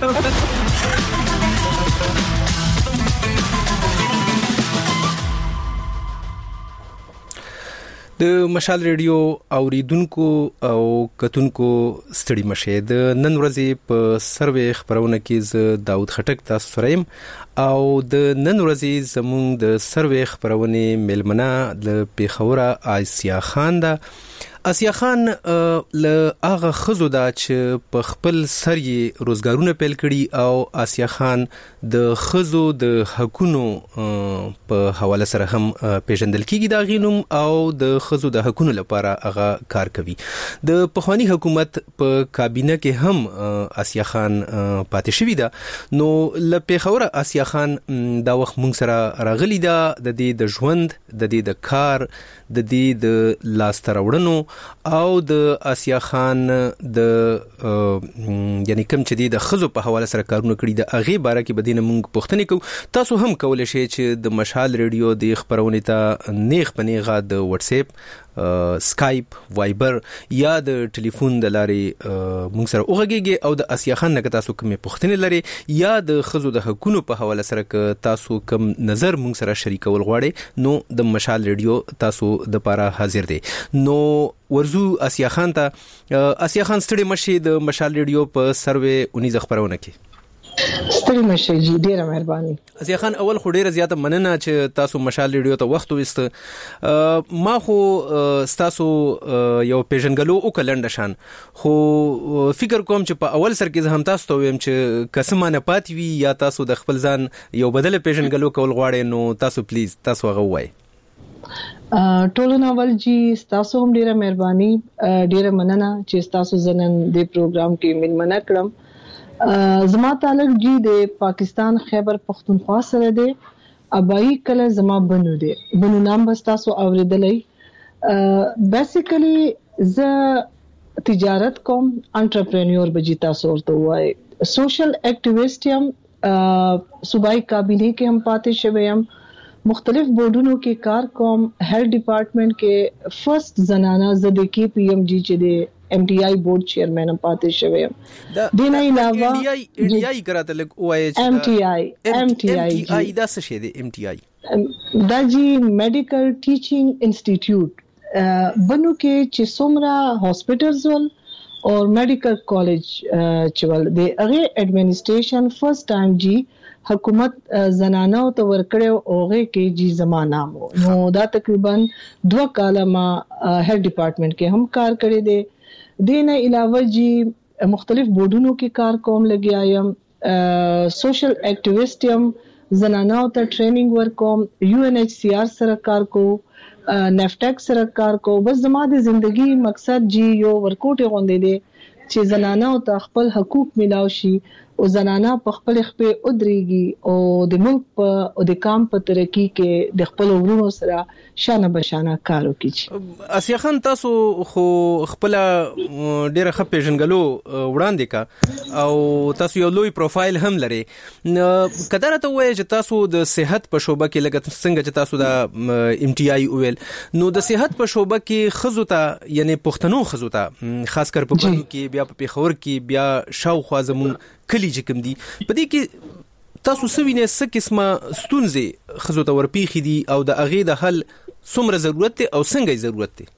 G: د مشال ریډیو اوریدونکو او کتونکو ستړي مشه. د نن ورځې په سروې خبرونه کې ز داود خټک تاسو سره يم او د نن ورځې زموږ د سروې خبرونه ملمنه د پیښور آسیا خان ده. آسیا خان له هغه خزو دا چې په خپل سر یې روزګارونه پیل کړي او آسیا خان د خزو د حقونو په حواله سره هم پیژندل کیږي دا غینوم او د خزو د حقونو لپاره هغه کار کوي. د پخوانی حکومت په کابینه کې هم آسیا خان پاتې شوی ده. نو له پیښور آسیا خان دا وخت مونږ سره راغلی ده د دې د ژوند د دې د کار د دې د لاسته راوړنو او د آسیا خان د یعنی کوم چې د خزو په حواله سره کارونه کړی د اغه باره کې بدینه مونږ پوښتنه کوو. تاسو هم کولای شئ چې د مشال ریډیو د خبرونه ته نیغ پنیغه د واتس اپ، سکایپ، وایبر یا د ټلیفون د لارې مونږ سره اوغږیږي او د آسیا خان نه تاسو کومه پوښتنه لري یا د خزو د حقوقو په حواله سره ک تاسو کوم نظر مونږ سره شریکول غواړئ نو د مشال ریډیو تاسو د پاره حاضر دی. نو ورزو آسیا خان ته. آسیا خان ستړي مشي د مشال ریډیو په سروې اونیز خبرونه کې.
D: ستړي مشه جی ډیره مهرباني.
G: آسیا خان اول خو ډیره زیاته مننه چې تاسو مشال ریډیو ته وخت وست. ما خو تاسو یو پیژنګلو او کلند شان خو فکر کوم چې په اول سر کې هم تاسو ته ویم چې قسمه نه پاتې وي یا تاسو د خپل ځان یو بدل پیژنګلو کول غواړئ نو تاسو پلیز تاسو هغه وایي.
D: ټولو ناول جی تاسو هم ډیره مهرباني، ډیره مننه چې تاسو زنن د پروګرام کې ملمنه کړم. زما تعلق جی د پاکستان خیبر پختونخوا سره دی. ابای کله زما بنو دی بنو نام بس تاسو اوریدلې. بیسیکلی ز تجارت کوم، انټرپرینور بجی تاسو ورته وای. سوشل اکټیویسټ یم، صوبائی کابینه کې هم پاتې شوم، مختلف بورډونو کې کار کوم. هیلث ډپارټمنټ کې فرست زنانه زده کې پی ایم جی چې دی ایم ټی آئی بورډ چیئرمین پاتې شوم. د نه علاوه
G: ای ای کراته لګ وای
D: ایم ټی آئی ایم ټی آئی
G: دا څه شی دی؟ ایم ټی آئی
D: دا جی میډیکل ټیچینګ انسټیټیوټ بنو کې چې څومره هاسپټلز ول او میډیکل کالج چول دی هغه ایڈمنسټریشن فرست ټایم جی حکومت زنانو ته ورکړو اوغه کې جی زمانہ مو نو دا تقریبا دوه کاله ما هیلث ډپارټمنټ کې هم کار کړی دی. دینه علاوه جی مختلف بورډونو کې کار کوم لګیا یم. سوشل اکټیویسټ یم، زنانو ته ټریننګ ورکوم، یو ان ایچ سی آر سره کار کو، نیفټیک سره کار کو. بس زما د ژوندۍ مقصد جی یو ورکوټ غوندې دی چې زنانو ته خپل حقوق ملاو شي او زنانه په خپل خپل ادريږي او د ملک په او د کام په ترقی کې د خپل ورونو سره شانه بشانه کار وکړي.
G: آسیا خان تاسو خو خپل ډیره خپې پیژنګلو وړاندې کا او تاسو یو لوی پروفایل هم لري. کدار ته وایي چې تاسو د صحت په شوبه کې لګت څنګه چې تاسو د ایم ټی آئی ویل نو د صحت په شوبه کې خزو ته یعنی پښتنو خزو ته خاص کر په بنو کې بیا په پیښور کې بیا شاوخوا زمون کلی چې کوم دي په دې کې تاسو سوینه څه قسمه ستونزې خزو ته ورپیخي دي او د اغه د حل څومره ضرورت دی او څنګه ضرورت دی؟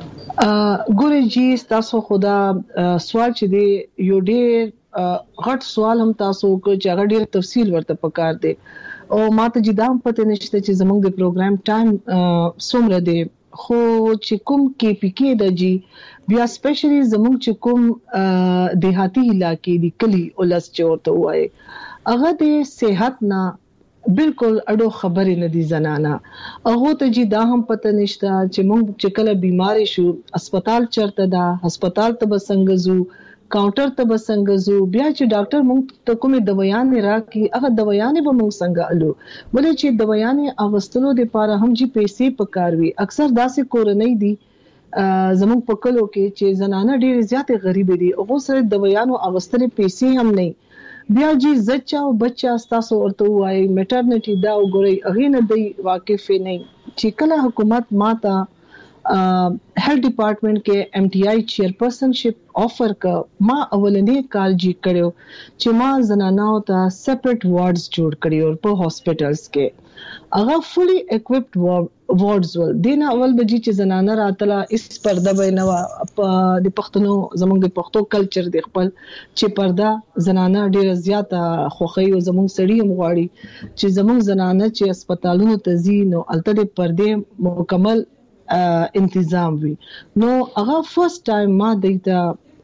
D: ګورې جی تاسو خدا سوال چې دی یو ډېر غټ سوال هم تاسو کو چې هغه ډېر تفصیل ورته پکار دی او ماته جدام پته نشته چې زموږ د پروګرام ټایم څومره دی خو چې کوم کې پی کې د جی بیا سپیشلی زموږ چې کوم دیهاتی علاقې دی کلی ولس چورته وای هغه د صحت نه بالکل اډو خبرې نه دي. زنانه هغه ته جی دا هم پته نشته چې موږ چې کله بیمار شو هسپتال چرته دا هسپتال ته بسنګ زو کاونټر ته بسنګ زو بیا چې ډاکټر مونږ ته کومه دوايانې راکې هغه دوايانې به مونږ څنګه الو ولې چې دوايانې اغستلو د پاره هم جی پیسې پکاروي اکثر داسې کورنۍ دي زموږ په کلو کې چې زنانه ډېر زیات غریب دي او سره دوايانو اغستلې پیسې هم نه بیا جی زچا او بچا تاسو ورته وایي میټرنټي دا وګورئ هغه نه دی واقف نه چې کله حکومت ماته هیلث ډپارټمنټ کې ایم ټي آی چیرپرسن شپ افر کا ما اولنې کال جی کړو چې ما زنانو ته سیپریټ وارډز جوړ کړی او په هاسپټلز کې هغه فولي اکوپډ وارډز ول دینه اول بجې چې زنانه راتله اس پرده بینوا د پښتنو زموږ د پښتو کلچر د خپل چې پرده زنانه ډیره زیاته خوخي او زموږ سړی هم غواړي چې زموږ زنانه چې هسپتالونو ته ځي نو الته د پرده مکمل انتظام وي نو هغه فرست ټایم ما دیتا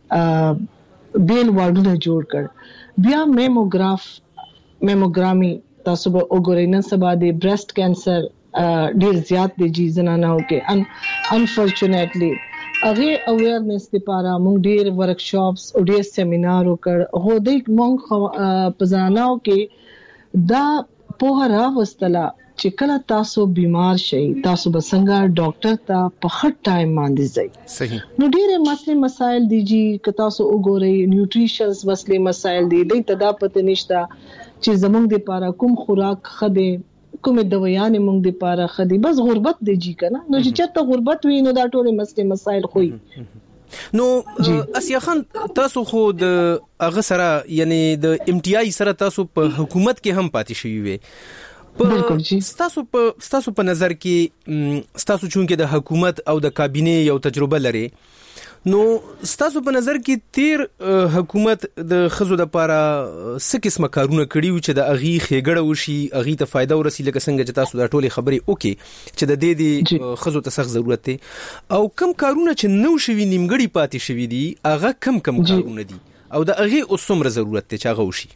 D: بیل وارډونه جوړ کړ بیا میموګراف میموګرامي تاسو به وګورئ نن سبا د برېست کانسر ډیر زیات دی جی زنانو کې ان انفورچونټلی هغه اویرنس لپاره موږ ډیر ورکشاپس او ډیر سیمینار وکړ هو د موږ په زنانو کې دا په هر واستلا چې کله تاسو بیمار شئ تاسو به څنګه ډاکټر ته په خټ ټایم باندې ځئ
G: صحیح
D: نو ډېر مسلې مسائل دي چې که تاسو وګورئ نیوټریشنز مسلې مسائل دي د تدا پته نشته چې زمونږ د لپاره کوم خوراک خده کوم دوايانې موږ د لپاره خدي بس غربت دی جی کنه نو چې چرته غربت وي نو دا ټول مسلې مسائل خوې
G: نو اسیا خان تاسو خو د اغه سره یعنی د ام ټي آی سره تاسو په حکومت کې هم پاتې شوی وي ستاسو په ستاسو په نظر کې ستاسو چونکه د حکومت او د کابینه یو تجربه لري نو ستاسو په نظر کې تیر حکومت د خزو د لپاره څه قسمه کارونه کړي چې د اغي خېګړه وشي اغي ته فائدہ ورسي لکه څنګه چې تاسو دا ټولي خبرې وکي چې د دې د خزو ته سخت ضرورت دی او کم کارونه چې نو شوي نیمګړي پاتې شوي دي اغه کم کم کارونه دي او د اغي اوسمره ضرورت ته چاغه وشي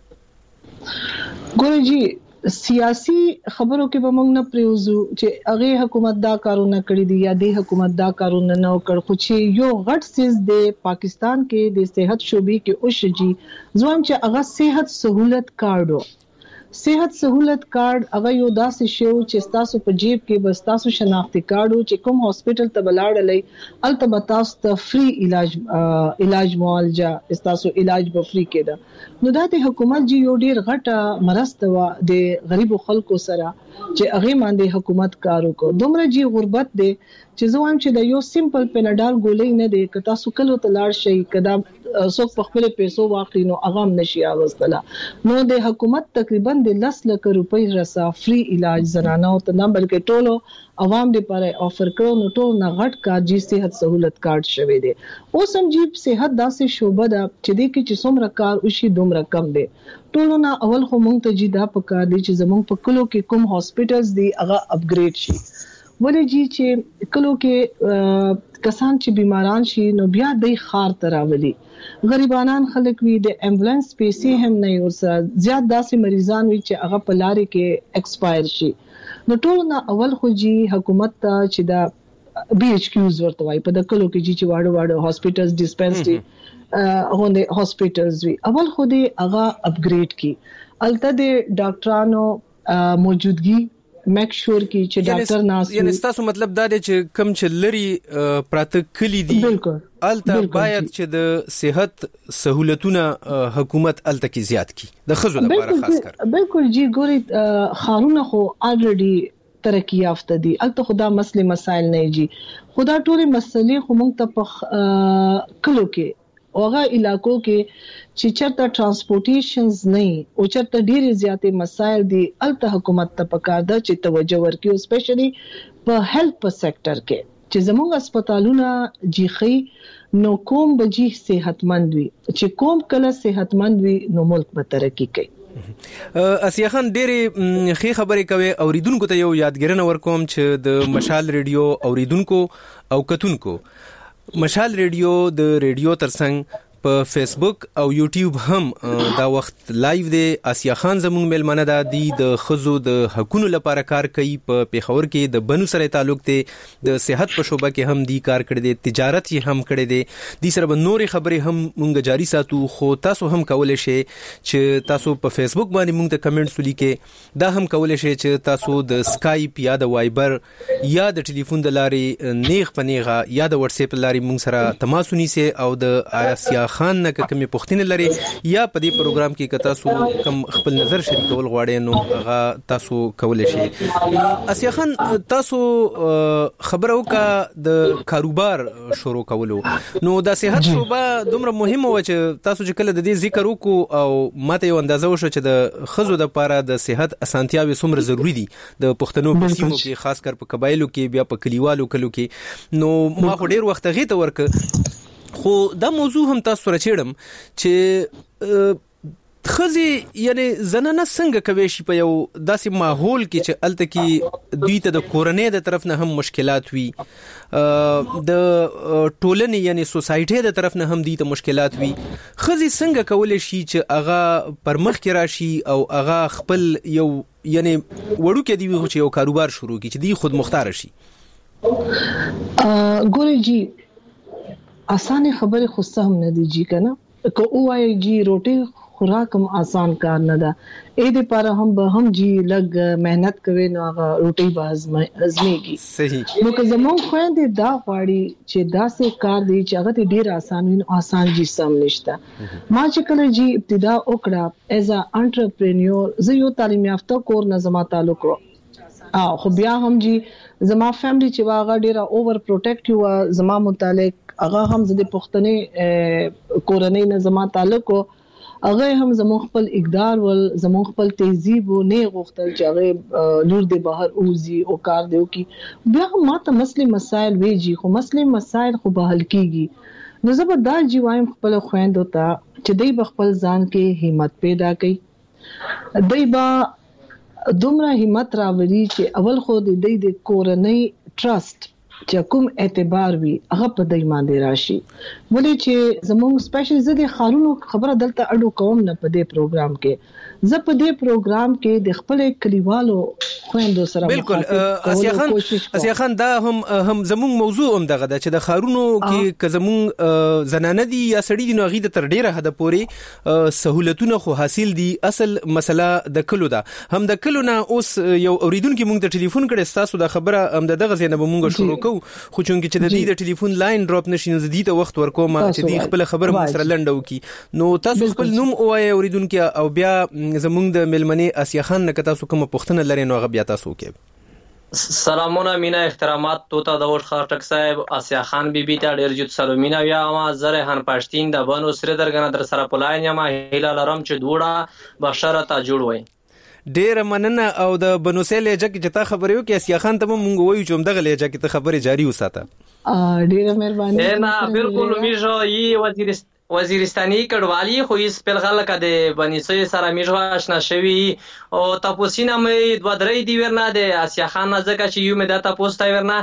D: ګورئ جی سیاسي خبرو کې به موږ نه پریوزو چې هغه حکومت دا کارونه کړی دي یا د حکومت دا کارونه نه وکړ خو چې یو غټ سیس د پاکستان کې د صحت شوبې کې اوشجی ځوان چې هغه صحت سہولت کارډو صحت سہولت کارت هغه یو داسې شی چې تاسو په جیب کې بس تاسو شناختی کارت چې کوم هاسپټل ته بلاړلې الته به تاسو ته فری علاج علاج معالجه تاسو علاج به فری کېده نو دا د حکومت جی یو ډیر غټه مرسته و د غریب خلکو سره چې هغه باندې حکومت کارو کو دومره جی غربت دی چې زوام چې د یو سیمپل پیناډال ګولې نه دی که تاسو کلو ته لاړ شئ کدا څوک په خپل پیسو واخلي نو هغه هم نشي اغوستله نو د حکومت تقریبا د لس لک روپۍ رسا فری علاج زنانو ته نه بلکې ټولو عوام لپاره افر کړو نو ټول نه غټ کار جی صحت سہولت کارت شوی دی اوس هم جی صحت داسې شوبه ده چې د کې چې څومره کار وشي دومره کم دی ټولو نه اول خو مونږ ته جی دا پکار دی چې زمونږ په کلو کې کوم هاسپټلز دی هغه اپګریډ شي ولې جی چې کلو کې کسان چې بیماران شي نو بیا د خار تراولي غریبانان خلک وي د امبولانس پیسې هم نه ورسره زیات داسې مریضان وي چې هغه په لارې کې ایکسپایر شي نو ټول نه اول خو جی حکومت ته چې دا بي ایچ کیوز ورته وای په د کلو کې جی چې واړو واړو هاسپټلز ډیسپنسري هغه هاسپټلز وي اول خو دې هغه اپګریډ کی الته د ډاکټرانو موجودګي میک شور کی چې ډاکټر ناس
G: یعنی تاسو مطلب دا دی چې کم چې لري پراته کلی دي
D: بالکل
G: الته باید چې د صحت سہولتونه حکومت الته کې زیات کی د خزو لپاره خاص کر
D: بالکل جی ګوري خارونه خو الریډي ترقی یافته دي الته خدا مسلې مسائل نه جی خدا ټولې مسلې خو موږ ته په کلو کې اوغه علاقو کې چې چرته ترانسپورټیشنز نه او چرته ډېری زیاتې مسایل دي الته حکومت ته پکار ده چې توجه ورکړي سپیشلی په هیلث په سېکټر کې چې زموږ هسپتالونه جیخي نو کوم بجی صحتمند وي چې کوم کله صحتمند وي نو ملک به ترقی کوي
G: اسیا خان ډېرې ښه خبرې کوي اوریدونکو ته یو یادګرنه ورکوم چې د مشال ریډیو اوریدونکو او کتونکو مشال ریډیو د ریډیو ترڅنګ په فیسبوک او یوټیوب هم دا وخت لایو دی. آسیا خان زموږ میلمانه ده، دی د خزو د حقونو لپاره کار کوي. په پیښور کې د بنو سره تعلق دی، د صحت په شوبه کې هم دی کار کړی دی، تجارت یې هم کړی دی. د سره به نورې خبرې هم مونږ جاری ساتو، خو تاسو هم کولای شئ چې تاسو په فیسبوک باندې مونږ ته کمنټس ولیکئ. دا هم کولای شئ چې تاسو د سکایپ یا د وایبر یا د ټلیفون د لارې نیغ په نیغه یا د واتس اپ لارې مونږ سره تماس ونیسئ او د آسیا خان نه کومې پوښتنې لري یا په دې پروګرام کې که تاسو کوم خپل نظر شریکول غواړئ نو هغه تاسو کولای شئ. آسیا خان، تاسو خبرو کا د کاروبار شروع کولو، نو د صحت شوبه دومره مهمه و چې تاسو چې کله د دې ذکر وکړو او ماته یو اندازه وشو چې د خزو د لپاره د صحت اسانتیاوي څومره ضروری دي د پښتنو په سیمو کې، خاص کر په قبایلو کې، بیا په کلیوالو کلو کې. نو ما خو ډیر وخت غیته ورک، خو دا موضوع هم تاسو سره چیرم چې خزي یعنی زنانه څنګه کوي شي په یو داسې ماحول کې چې الته کې دوی ته د کورنۍ د طرف نه هم مشکلات وي، د ټولنې یعنی سوسایټي د طرف نه هم دوی ته مشکلات وي. خزي څنګه کولای شي چې هغه پر مخ کې راشي او هغه خپل یو یعنی وړو کې دی چې یو کاروبار شروع کړي چې دی خود مختار شي؟
D: ګورې جی اسانه خبره خو سم نه دی جی کنه، کو وای جی روټي خوراک هم آسان کار نه ده. اې د لپاره هم به هم جی لګ مهنت کوي نو هغه روټي باز ازمېږي.
G: صحیح.
D: نو که زموږ خويندې دا غواړي چې دا سه کار دی چې هغه ډیر آسان وي، آسان جی سم نشته. ما چې کله جی ابتدا وکړه ایز ا انټرپرینور، زه یو تعلیم یافته کور نه زما تعلق و او خو بیا هم جی زما فیملی چې واغه ډیره اوور پروټیکټیو زما متعلق هغه هم زده پښتنې کورنۍ نه زما تعلق و، هغه هم زموږ خپل اقدار ول زموږ خپل تهذیب و نه غوښتل چې هغه لور دی بهر اوزي او کار دیو کی. بیا ما ته مسلې مسائل ویجی، خو مسلې مسائل خو به حل کیږي. نو زه به دا جی وایم خپل خويندو ته چې دوی به خپل ځان کې همت پیدا کړي، دوی به دومره همت راوړي چې اول خو د دوی د کورنۍ ټرست چې کوم اعتبار وي هغه په دای باندې راشي. ولې چې زموږ سپیشل زده خارونو خبره دلته اډو کوم نه په دې پروګرام کې، زه په دې پروګرام کې د خپل کلیوالو خويندو سره
G: بالکل. آسیا خان آسیا خان دا هم هم زموږ موضوع هم دغه ده چې د خارونو کې که زموږ زنانه دي یا سړي دي نو غي د تر ډیره حد پورې سہولتونه خو حاصل دي. اصل مسله د کلو ده، هم د کلو نه اوس یو اوریدونکو موږ ته ټلیفون کړي، تاسو د خبره هم دغه زینب موږ شروع کو، خو چونګې چې د دې د ټلیفون لاین ډراپ نشي نو زدي ته وخت ورکوم چې دې خپل خبره مو سره لنډو کی. نو تاسو خپل نوم اوای اوریدونکو او بیا زمونږ د ملمنې آسیا خان نه کتا سو کوم پښتنه لري نو غبیا تاسو کې
H: سلامونه مینا احترامات توتا د وټ خار ټک صاحب آسیا خان بی بی ته ډیر جوړ سره مینا یا ما زره هن پښتین د بنو سره درګنه در سره پلاین ما هیله لرم چې دوړه بشره تا جوړ وای.
G: ډیر مننه او د بنوسه لهجه کې چې تا خبرې وکي آسیا خان ته مونږ وایو چې دغه لهجه کې ته خبرې جاری وساته.
D: ډیر مهرباني.
H: نه بالکل میجو ای وزیرستان وزیرستانی کډوالی خو یې سپل غلکه د بنیسي سره میجو آشنا شوی او تاسو نه مې دوه درې دی ورنه د آسیا خان ځکه چې یو مې د تاسو ته ورنه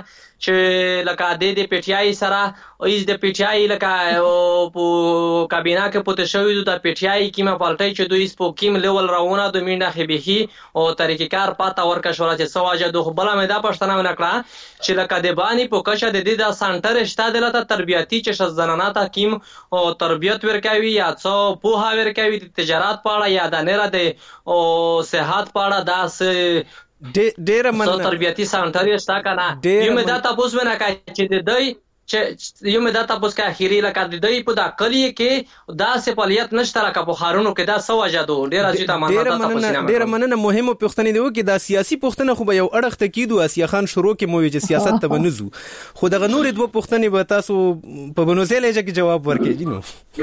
H: چې لکه د دې پیټیای سره او از د پیټیای لکه او په کابینه کې پته شوی د پیټیای کیمه پالټای چې دوی سپوکیم لیول راونه د مینه خبيخي او طریقې پاتا ورکه شورا چې سواجه د بل مې دا پښتنه ونکړه چې لکه د بانی په کشه د دې د سنټر شته دلته تربیتی چې زنانه کیم او تربیت ورکوي یا څو پوها ورکوي د تجارت په اړه یا د نه را د او صحت په اړه داس
G: ډېر مننه.
H: تربیتی سنټر شته کنه یو مې دا تاسو ونه کای چې د دوی چې یو مې دا تاسو کا اخیری لکه د دوی په دا کلی کې دا سپالیت نشته لکه په خارونو کې دا سواجه دو ډیر اجازه مانه تاسو نه
G: ډیر مننه. مهمه پښتنې دی کې دا سیاسي پښتنه خو به یو اړخ ته کیدو آسیا خان شروع کې مو چې سیاست ته بنزو خو دغه نور دوه پښتنې به تاسو په بنوسه لهجه کې جواب ورکړي جنو.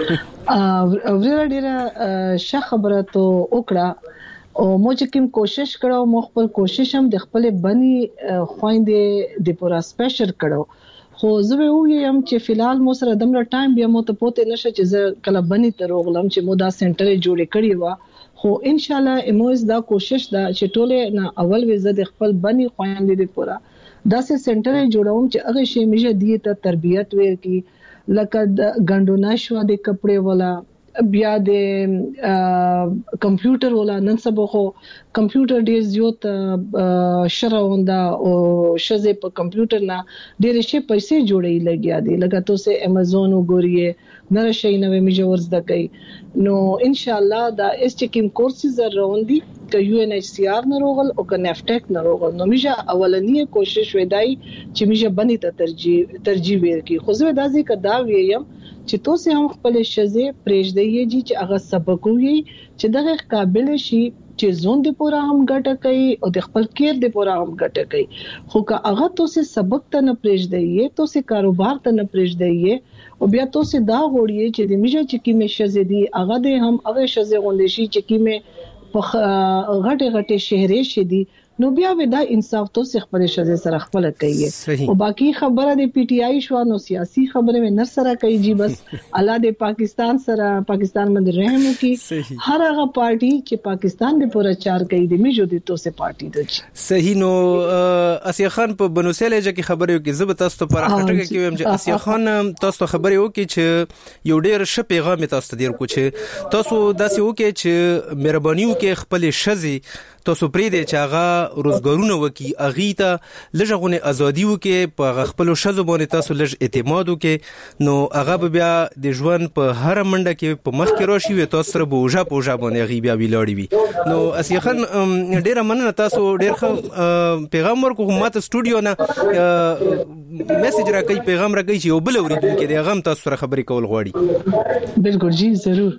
D: ا ورته ډیره ښه خبره ته وکړه او مو چې کوم کوشش کړو مو خپل کوشش هم د خپل بني خويندې د پورا سپیشل کړو، خو زه ویم چې فلحال مو سره دمر ټایم بیا مو ته پوتې نشه چې زه کله بني ته روغلم چې مو دا سنټر جوړ کړی و، خو ان شاء الله اموز دا کوشش دا چې ټوله نه اول وزه د خپل بني خويندې د پورا دا سه سنټر جوړوم چې هغه شی میشه دی ته تربیت ورکړي. لکه د ګندونه شو د کپڑے ولا بیا د کمپیوټر ولا نن سبا خو کمپیوټر ډیر زیات شروندا او شزه په کمپیوټر نه ډیر شي پیسې جوړې لګیا دي لکه تاسو امازون وګورئ نره شي نوې میجورز د کوي نو ان شاء الله دا اس چکیم کورسز روندي ک یو ان ایچ سی آر نه روغل او ک نفټک نه روغل نو میجا اولنی کوشش ودای چې میجا بنی ته ترجیح ترجیح ورکړي خو زه دا ځکه دا ویم چې تاسو هم خپل شزه پرېږدئ چې هغه سبق وي چې دغه قابل شي چې زون د پورا هم ګټه کوي او د خپل کیر د پورا هم ګټه کوي خو که هغه تاسو سبق ته نه پرېږدئ تاسو کاروبار ته نه پرېږدئ او بیا تاسو دا غوړی چې د میجا چې کی مشه دي هغه د هم هغه شزه غونډې شي چې کی مې په غټه غټه شهرې شي دي نو بیا ودا انصاف تاسو خپل شزه سره خپل کوي او باقی خبره د پی ټی آی شو نو سیاسي خبره مې نر سره کوي جی بس الله د پاکستان سره پاکستان باندې رحم وکي هر هغه پارټي چې پاکستان د پرچار کوي د میجو د توسه پارټي د
G: صحیح نو اسیا خان په بنوسیله چې خبره وکي زب تاسو ته پر خټه کې ویم چې اسیا خان تاسو خبره وکي چې یو ډیر ش پیغام تاسو ته ډیر کوچ تاسو داسې وکي چې مهرباني وکي خپل شزي تاسو پرې دې چې هغه روزګارونه وکي اغه ته لږغونه ازادي وکي په خپل شزو باندې تاسو لږ اعتماد وکي نو هغه بیا د ژوند په هر منډه کې په مخ کې راشي وي تاسو سره بوجا بوجا باندې غي بیا ویلاړي وي نو اسیا خان ډیره مننه تاسو ډیر پیغام ورکو ماته سټوډیو نه میسج راکې پیغام راکې چې یو بل اوریدونکو دی هغه تاسو سره خبرې کول غواړي
D: بالکل جی ضرور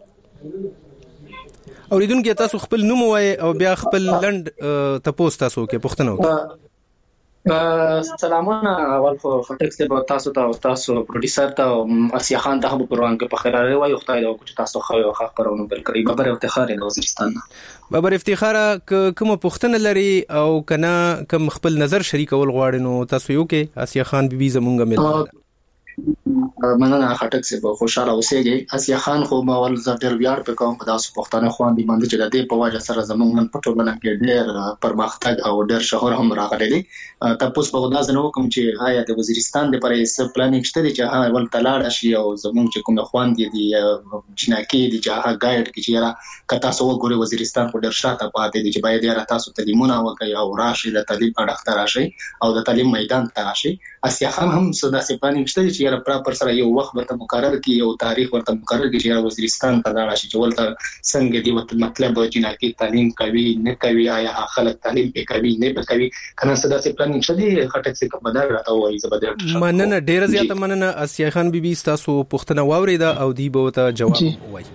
G: اوریدونکو تاسو خپل نوم وای او بیا خپل لند تاسو تاسو کې پوښتنه
I: وکړه سلامونه اول خو خټک ته تاسو ته تاسو پروډوسر ته اسیا خان ته په پروګرام کې په خیره وای خدای دا چې تاسو خو یو حق پرونه بل کړی بابر افتخار د وزیرستان
G: بابر افتخار کوم پوښتنه لري او کنا کوم خپل نظر شریکول غواړي نو تاسو یو کې اسیا خان بیبي زمونږه مل
I: مننه خټک سه په خوشاله اوسېږي اسیا خان خو ما ول زړه ویاړ په کوم په تاسو پښتانه خوان دي باندې چې د دې په وجه سره زمونږ نن په ټولنه کې ډېر پرمختګ او ډېر شهرت هم راغلی دي تاسو په غوډا زنه کوم چې آیا د وزیرستان د پرې س پلانینګ شته چې ها ول تلاړ شي او زمونږ چې کوم خوان دي دي جناکي دي چې ها ګایډ کې چې را کتا سو ګوري وزیرستان په ډېر شاته پاتې دي چې باید را تاسو تعلیمونه وکړي او راشي د تعلیم په ډختر راشي او د تعلیم میدان ته راشي اسیا خان هم صدا سي پلانینګ شته چې را پراپر سره یو وخت ورته مقرر کی یو تاریخ ورته مقرر کی چې وزیرستان ته لاړ شي چې ولته څنګه دی وت مطلب جناکي تعلیم کوي نه کوي آیا خلک تعلیم به کوي نه به کوي کنه صدا سي پلانینګ شدي خټک سي کوم بدل راته وایي زبردست
G: مننه ډیر زیاته مننه اسیا خان بیبي تاسو پوښتنه واوریده او دی به ته جواب وایي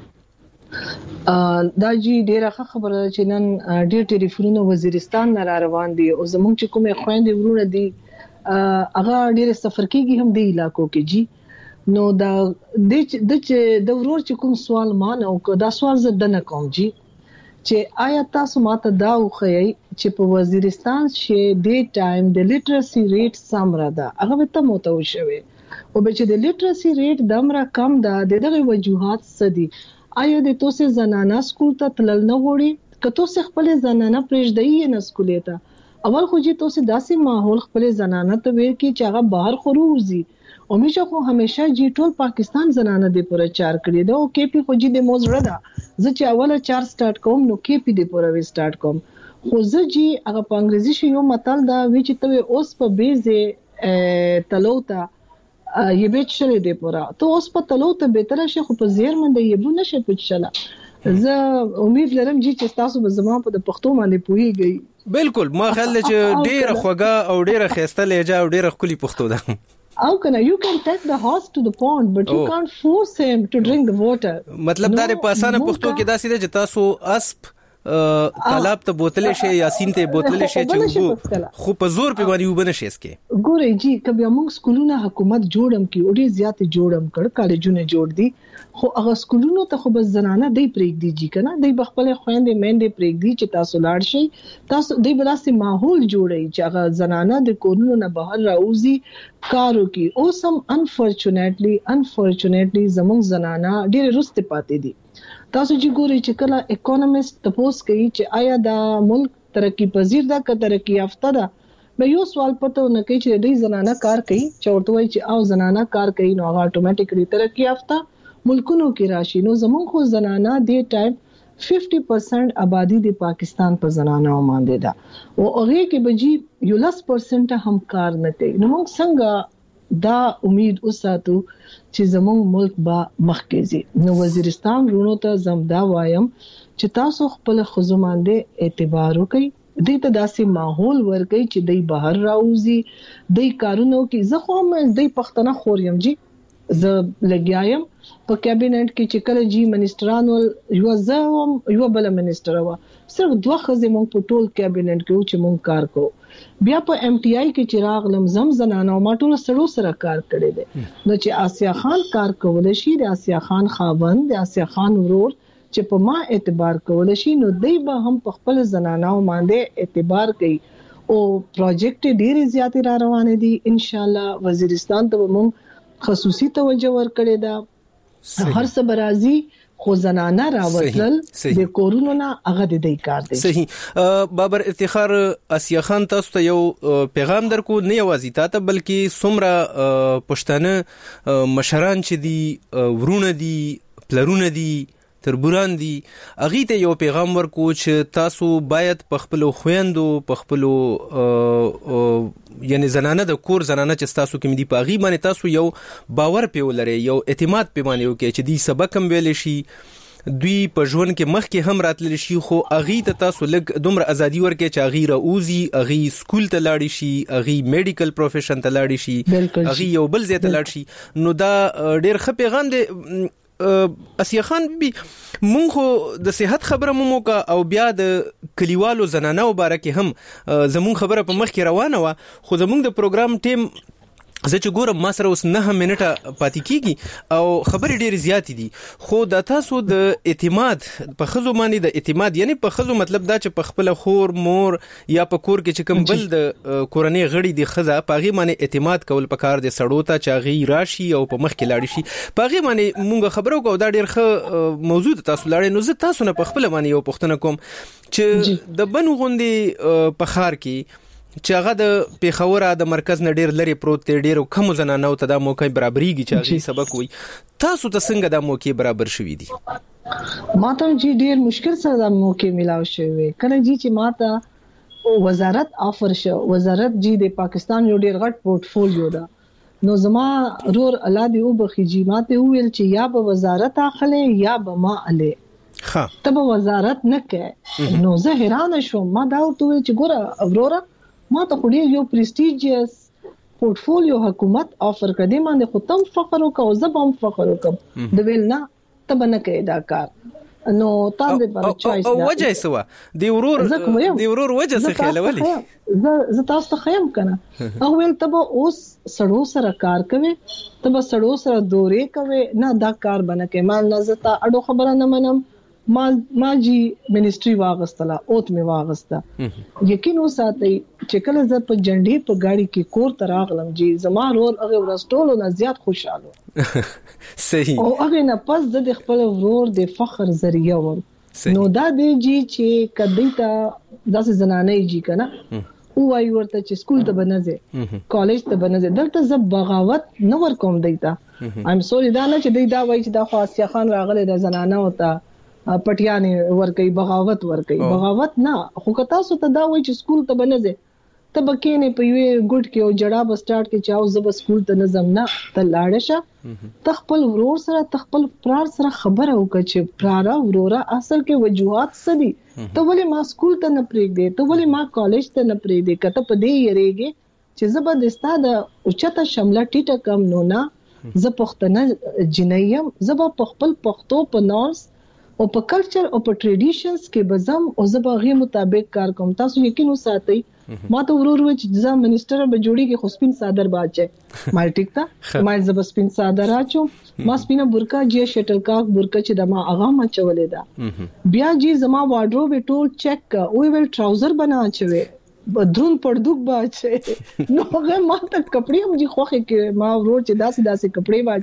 D: دا جی ډیره خبره چې نن ډیر ټلیفونونه وزیرستان نه روان دي او زموږ چې کومه خويندې ورونه دي هغه ډیر سفر کیږي هم دی علاقو کې جی نو دا د د د ورور چې کوم سوال مان او دا سوال زه دنه کوم جی چې آیا تاسو ماته دا وخی چې په وزیرستان کې د ټایم د لیټرسي ریټ سمره ده هغه ته متو شوی او به چې د لیټرسي ریټ دمره کم ده دغه وجوهات سدي آیا د توسه زنانه سکول ته تلل نه وړي که توسه خپل زنانه پرېږدي نه سکول ته اول خو چې توسه داسې ماحول خپل زنانه ته ویر کې چې هغه بهر خروزي او میشه خو همیشه جی ټول پاکستان زنانه دی پوره چار کړی دا او کې پی خو جی د موزړه دا زه چې اوله چار سٹارټ کوم نو کې پی دی پوره وی سٹارټ کوم خو زه جی هغه په انګریزي شی یو متل دا وی چې ته اوس په بیزه تلوتا یې بیت شری دی پوره ته اوس په تلوتا به تر شي خو په زیر مند یې بو نشه پچلا زه امید لرم جی چې تاسو به زما په پښتو باندې پوهیږئ
G: بالکل ما خیال چې ډیره خوګه او ډیره خسته لهجه او ډیره خولي پښتو ده
D: How can I? You can take the horse to the pond, but you oh. can't force him to drink the water.
G: مطلب دا په اسانه پښتو کې دا سیده چې تاسو اسب طلب ته بوتل شي یا سین ته بوتل شي چې خو په زور په باندې وبنه شي اسکه
D: ګورې جی کبه موږ سکولونه حکومت جوړم کی او ډیر زیات جوړم کړ کالجونه جوړ دي خو هغه سکولونو ته خو بس زنانه دی پریک دی جی کنه دی بخپل خويندې مېندې پریک دی چې تاسو لاړ شي تاسو دی بلاسي ماحول جوړي چې هغه زنانه د کورونو نه بهر راوځي کارو کی او سم انفورچونټلی انفورچونټلی زموږ زنانه ډیر رسته پاتې دي تاسو چې ګورئ چې کله اکونومست تاسو کوي چې آیا دا ملک ترقی پذیر ده که ترقی یافته ده به یو سوال پته نه کوي چې د زنانه کار کوي چورته وای چې او زنانه کار کوي نو هغه اتوماتیکلی ترقی یافته ملکونو کې راشي. نو زمونږ خو زنانه د ټایم fifty percent آبادی د پاکستان په زنانه باندې ده او هغه کې بجی یو لس پرسنٹ هم کار نه کوي. نو موږ څنګه دا امید وساتو چې زموږ ملک با مخکې ځي. نو وزیرستان رونو ته زمدا وایم چې تاسو خپل خزو باندې اعتبار وکړئ، دې ته داسې ماحول ورکړئ چې دای بهر راوځي، دای کارونو کې زه خو هم دای پښتنه خوریم جی زه لګیایم په کابینټ کې چې کله جی منسټرانو یو ځوم یو بل منسټر و صرف دوه خزې مونږ په ټول کابینټ کې چې مونږ کار کوو. بیا په ایم ټي آی کې چراغ لمزم زنانه او ما ټول سړو سره کار کړی دی. نو چې آسیا خان کار کول شي د آسیا خان خاوند د آسیا خان ورور چې په ما اعتبار کول شي نو دوی به هم په خپل زنانه او باندې اعتبار کوي او پروجیکټ ډېر زیات را روان دي. ان شاء الله وزیرستان ته مونږ خصوصي توجه ورکړی دا هر څه برازي خو زنانه راوتل د کورونو نه هغه د دې کار دی.
G: صحیح. بابر افتخار آسیا خان تاسو ته یو پیغام درکو نه یوازې تاسو بلکې څومره پښتانه مشران چې دي ورونه دي پلرونه دي تربوران دي اغه ته یو پیغام ورکو چې تاسو باید په خپل خويندو په خپل یعنی زنانه د کور زنانه چې تاسو کوم دي په غي باندې تاسو یو باور په ولري یو اعتماد په باندې وکړي چې دې سبق هم ویل شي دوی په ژوند کې مخ کې هم راتل شي خو اغه ته تاسو لګ دومره ازادي ورکړي چې اغه راوزي اغه سکول ته لاړ شي اغه میډیکل پروفیشن ته لاړ شي اغه یو بل ځای ته لاړ شي. نو دا ډېر ښه پیغام دی. آسیا خان بي مونږ خو د صحت خبره مو موکا او بیا د کلیوالو زنانه مبارکه هم زمون خبره په مخ کې روانه و خو زمون د پروګرام ټیم زه چې ګورم ما سره اوس نه منټه پاتې کیږي او خبرې ډېرې زیاتې دي خو د تاسو د اعتماد په خزو باندې د اعتماد یعنی په خزو مطلب دا چې په خپل خور مور یا په کور کې چې کوم بل د کورنۍ غړي د خزه په غي باندې اعتماد کول پکار دي سړو ته چې غي راشي او په مخ کې لاړ شي په غي باندې مونږ خبرو کو دا ډېر ښه موضوع تاسو لاړې نو زه تاسو نه په خپل باندې یو پوښتنه کوم چې د بنو غوندي په خار کې چې هغه د پیښور د مرکز نه ډیر لري پروت دی ډیر کم زنانه او ته د موقع برابرېږي چې هغه سبق وي تاسو ته څنګه د موقع برابر شوي دي؟
D: ماته جی ډیر مشکل سره د موقع ملاو شوی کنه جی چې ماته وزارت آفر شو وزارت جی د پاکستان یو ډیر غټ پورټفولیو ده نو زما رور الله دی او بخیجی ماته ویل چې یا به وزارت اخلي یا به ما علي ها ته به وزارت نه کې نو زه حیران شوم ما دا ورته چې ګوره اورورا ما ته خو ډیر یو پریسټیجیس پورټفولیو حکومت آفر کړي باندې خو تم فخر وکاو زبم فخر وکم د ویل نه ته بنه کې دا کار نو تاسو په چويس
G: او وجه سوا دی ورور دی ورور وجه څه خیالولي
D: زه تاسو ته خیم کنه او ویل ته اوس سړو سره کار کوي ته به سړو سره دورې کوي نه دا کار بنه کې مال نه زتا اډو خبره نه منم ما ما جی منسټري واغستله اوت می واغسته یقین وساتئ چې کله زه په جنډي په گاڑی کې کور تر اغلم جی زما رول هغه ورستولو نه زیات خوشاله
G: صحیح
D: او هغه نه پس د خپل ورور د فخر ذریعہ ور نو دا دی جی چې کدی ته داسې زنانه جی کنه او وايي ورته چې سکول ته بنځه کالج ته بنځه دلته ز بغاوت نه ور کوم دیتا ایم سوري دا نه چې دی دا وایي چې دا خو آسیا خان راغله د زنانه وته پټیانه ور کوي بغاوت ور کوي بغاوت نه خو کتا سو ته دا وای چې سکول ته بنځه ته بکینه په یو ګډ کې او جړه به سٹارټ کې چاو زب سکول ته نظم نه ته لاړ شه تخپل ورور سره تخپل پرار سره خبره وکړه چې پرارا ورورا اصل کې وجوهات سدي ته ولې ما سکول ته نه پریږ دې ته ولې ما کالج ته نه پریږ دې کته په دې یریږي چې زبردستا د اوچته شمله ټیټه کم نو نه ز پښتنه جنیم زب په خپل پښتو په نورس او په کلچر او په ټریډیشنز کې بزم او زبغه مطابق کار کوم تاسو یقین وساتئ ما ته ورور و چې ځا منسٹر به جوړي کې خصپین صادر باچه ما ټیک تا ما زب سپین صادر اچو ما سپینه برکا جی شټل کاک برکا چې د ما اغا ما چولې دا بیا جی زما واډروب ټول چیک کا او ویل ټراوزر بنا چوي بدرون پردوک باچه نو هغه ما ته کپڑے مجي خوخه کې ما ورور چې داسې داسې کپڑے واچوي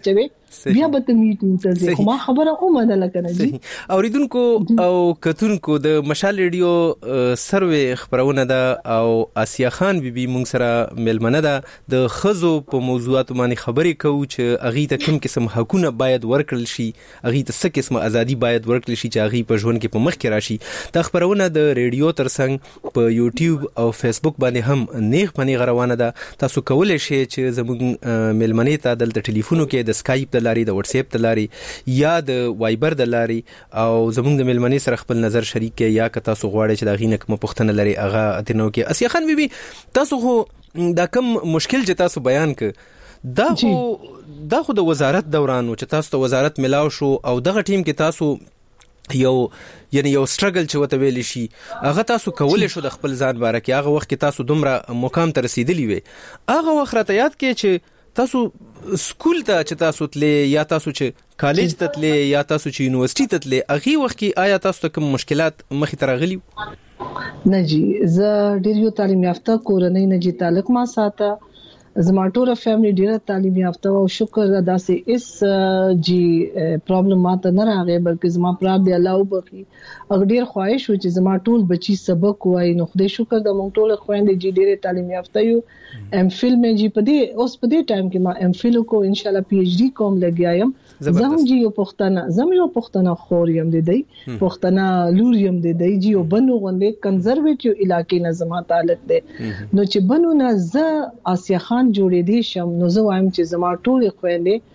D: بیا به ته میټینګ ته ځي خو ما خبره اومه ده کنه جی
G: اوریدونکو او کتونکو د مشال ریډیو سروې خبرونه ده او آسیا خان بیبي مونږ سره ملمنه ده د خزو په موضوعاتو باندې خبرې کوو چې اغه ته کوم قسم حقونه باید ورکړل شي اغه ته څه قسم ازادي باید ورکړل شي چې اغه په ژوند کې په مخ کې راشي د خبرونه د ریډیو ترڅنګ په یوټیوب او فیسبوک باندې هم نیغ پنی غروانه ده تاسو کولای شئ چې زموږ ملمنې ته د ټلیفونو کې د اسکایپ د لاري د واتس اپ د لاري یا د وایبر د لاري او زموږ د ملمنې سره خپل نظر شریک کړئ یا که تاسو غواړئ چې دا غینه کوم پوښتنه لري هغه اتنو کې اسیا خان بیبي تاسو خو دا کوم مشکل چې تاسو بیان ک دا خو دا خو د وزارت دوران چې تاسو ته وزارت ملاو شو او دغه ټیم کې تاسو یو یعنی یو سټرګل چې وته ویل شي هغه تاسو کولای شو د خپل ځان باره کې هغه وخت کې تاسو دومره مقام ته رسیدلی وي هغه وخت راته یاد کې چې تاسو سکول ته چې تاسو تلې یا تاسو چې کالج ته تلې یا تاسو چې یونیورسيټي ته تلې هغه وخت کې آیا تاسو ته کوم مشکلات مخې ته راغلي
D: نه جی زه ډیر یو تعلیم یافته کورنۍ نه جی تعلق ما ساته زما ټول فیملی ډیره تعلیم یافته او شکر ادا سي اس جی پرابلم ماته نه راغی بلکې زما پراب دی الله وبخي اګ ډیر خواهش و چې زما ټول بچي سبق وای نو خدای شکر د مونږ ټول خويندې جی ډیره تعلیم یافته یو ام فل مې جی په دې اوس په دې ټایم کې ما ام فل کو ان شاء الله پی ایچ ډی کوم لګیایم زم جی یو پښتنه زم یو پښتنه خوریم دی دی پښتنه لوریم دی دی جی او بنو غونډه کنزرویټیو علاقې نه زما تعلق دی نو چې بنو نه ز آسیا خان جوړې دي شم نو زه وایم چې زما ټول خويندې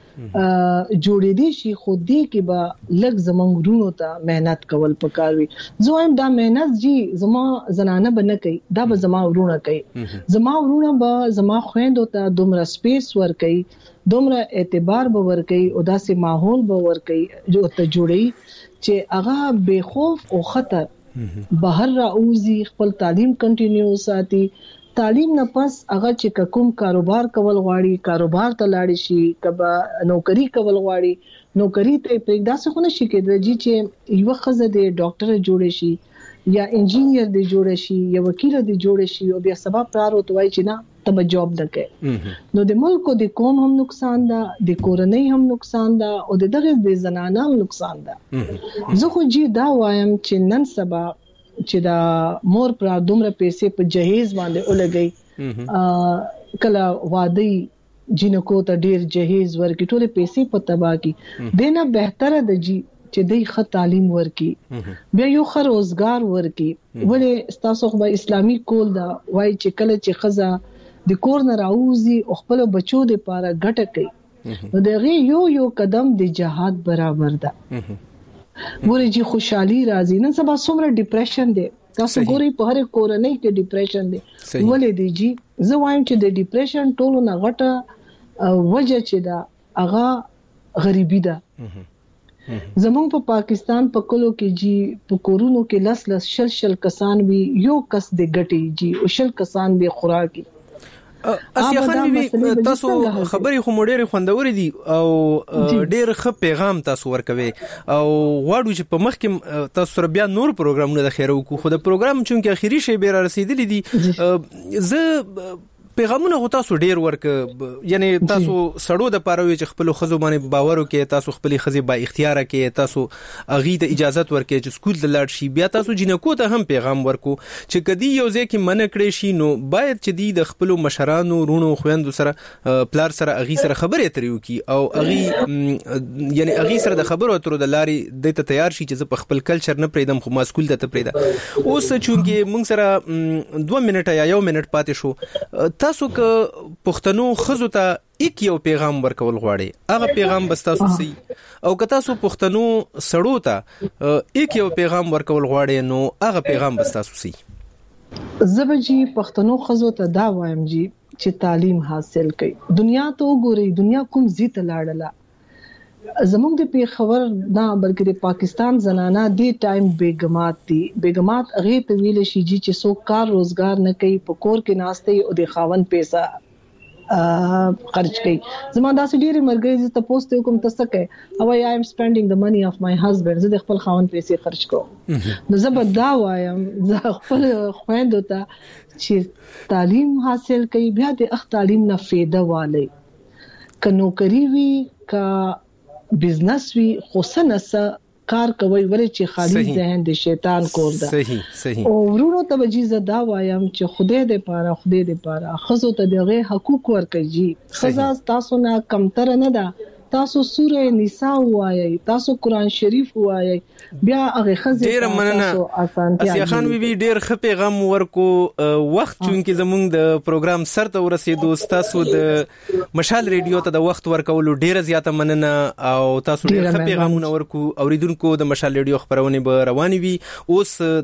D: جوړې دي شي خو دې کې به لږ زمونږ رونو ته مهنت کول پکاروي زه وایم دا مهنت جی زما زنانه بنه کوي دا به زما ورونه کوي زما ورونه به زما خويندو ته دومره سپیس ور کوي دومره اعتبار به ور کوي او داسې ماحول به ور کوي جو ته جوړي چې هغه بے خوف او خطر بهر راوځي خپل تعلیم کنټینیو ساتي تعلیم نه پس هغه چې کوم کاروبار کول غواړي کاروبار ته لاړ شي کبه نوکری کول غواړي نوکری ته پرېږدا څه خو نشي کېدای چې یو خزه د ډاکټر جوړ شي یا انجینیر دی جوړ شي یا وکیل دی جوړ شي او بیا سبب پرار وتوي چې نه تب جاب دکې نو د ملک او د قوم هم نقصان ده د کورنۍ هم نقصان ده او د دغه د زنانه هم نقصان ده زه خو جی دا وایم چې نن سبا چې دا مور پر دومره پیسې په جهیز باندې ولګي کله وادي جنکو ته ډیر جهیز ورکي ټول پیسې په تبا کی دینه بهتره د جی چې دای ښه تعلیم ورکي بیا یو ښه روزګار ورکي ولې تاسو خو اسلامي کول دا وای چې کله چې خزا د کور نه راوځي او خپل بچو د پاره ګټه کوي نو دغه یو یو قدم د جهاد برابر ده ګوري چې خوشحالي راځي نن سبا څومره ډیپریشن دی تاسو ګوري په هر کورنۍ کې ډیپریشن دی ولې دی جی زه وایم چې د ډیپریشن ټولو نه غټه وجه چې دا هغه غریبي ده زمونږ په پاکستان په کلو کې جی په کورونو کې لس لس شل شل کسان وی یو کس د ګټي جی او شل کسان به خوراکي
G: اسیا خان بیبي تاسو خبرې خو مډېره خوندورې دي او ډېر ښه پیغام تاسو ورکوي او غواړو چې په مخ کې تاسو سره بیا نور پروګرامونه د خیرو کو خو د پروګرام چونکه اخیری شی به را رسیدلی دي زه پیغامونه غو تاسو ډیر ورک یعنی تاسو سړو د پاروي چې خپل خزو باندې باور وکي تاسو خپل خزي با اختیار کې تاسو اغي د اجازه ورکې چې سکول د لاړ شي بیا تاسو جنکو ته هم پیغام ورکو چې کدی یو ځکه منع کړی شي نو باید چې د خپل مشرانو رونو خويندو سره پلار سره اغي سره خبرې تریو کی او اغي یعنی اغي سره د خبرو اترو د لاري د ته تیار شي چې په خپل کلچر نه پریدم خو ما سکول ته پریدا اوس چونګې مونږ سره دوه منټه یا یو منټ پاتې شو تاسو که پښتنو خزو ته یک یو پیغام ورکول غواړي هغه پیغام بس تاسو سي او که تاسو پښتنو سړو ته یک یو پیغام ورکول غواړي نو هغه پیغام بس تاسو سي
D: زبجی پښتنو خزو ته دا وایم جی چې تعلیم حاصل کړي دنیا ته وګوري دنیا کوم زیت لاړله زموږ د پیښور نه بلکې د پاکستان زنانه دی ټایم بیگمات دي بیگمات هغه ته ویل شي چې څوک کار روزګار نه کوي په کور کې ناشته او د خاون پیسې خرج کوي زما دا سړي مرګي ته پوسټ کوم تاسو کې او I am spending the money of my husband زه د خپل خاون پیسې خرج کوم نو زه به دا وایم زه خپل خويندو ته چې تعلیم حاصل کوي بیا د اخ تعلیم نه فایده والي ک نوکری وی کا بزنس وی خصنس کار کوي ولې چې خالي ذهن د شیطان کور ده
G: صحیح صحیح
D: او ورونو ته وجیزه دا وایم چې خدای دې پاره خدای دې پاره خزو ته دغه حقوق ورکړي خزا تاسو نه کمتر نه ده تاسو سوره نساء وایي تاسو قران شریف وایي بیا هغه خزه
G: ډیر مننه اسیا خان بیبي ډیر ښه پیغام ورکو وخت چونکه زمونږ د پروګرام سر ته ورسېدو تاسو د مشال ریډیو ته د وخت ورکولو ډیر زیاته مننه او تاسو ډیر ښه پیغامونه ورکو اوریدونکو د مشال ریډیو خبرونه به رواني وي اوس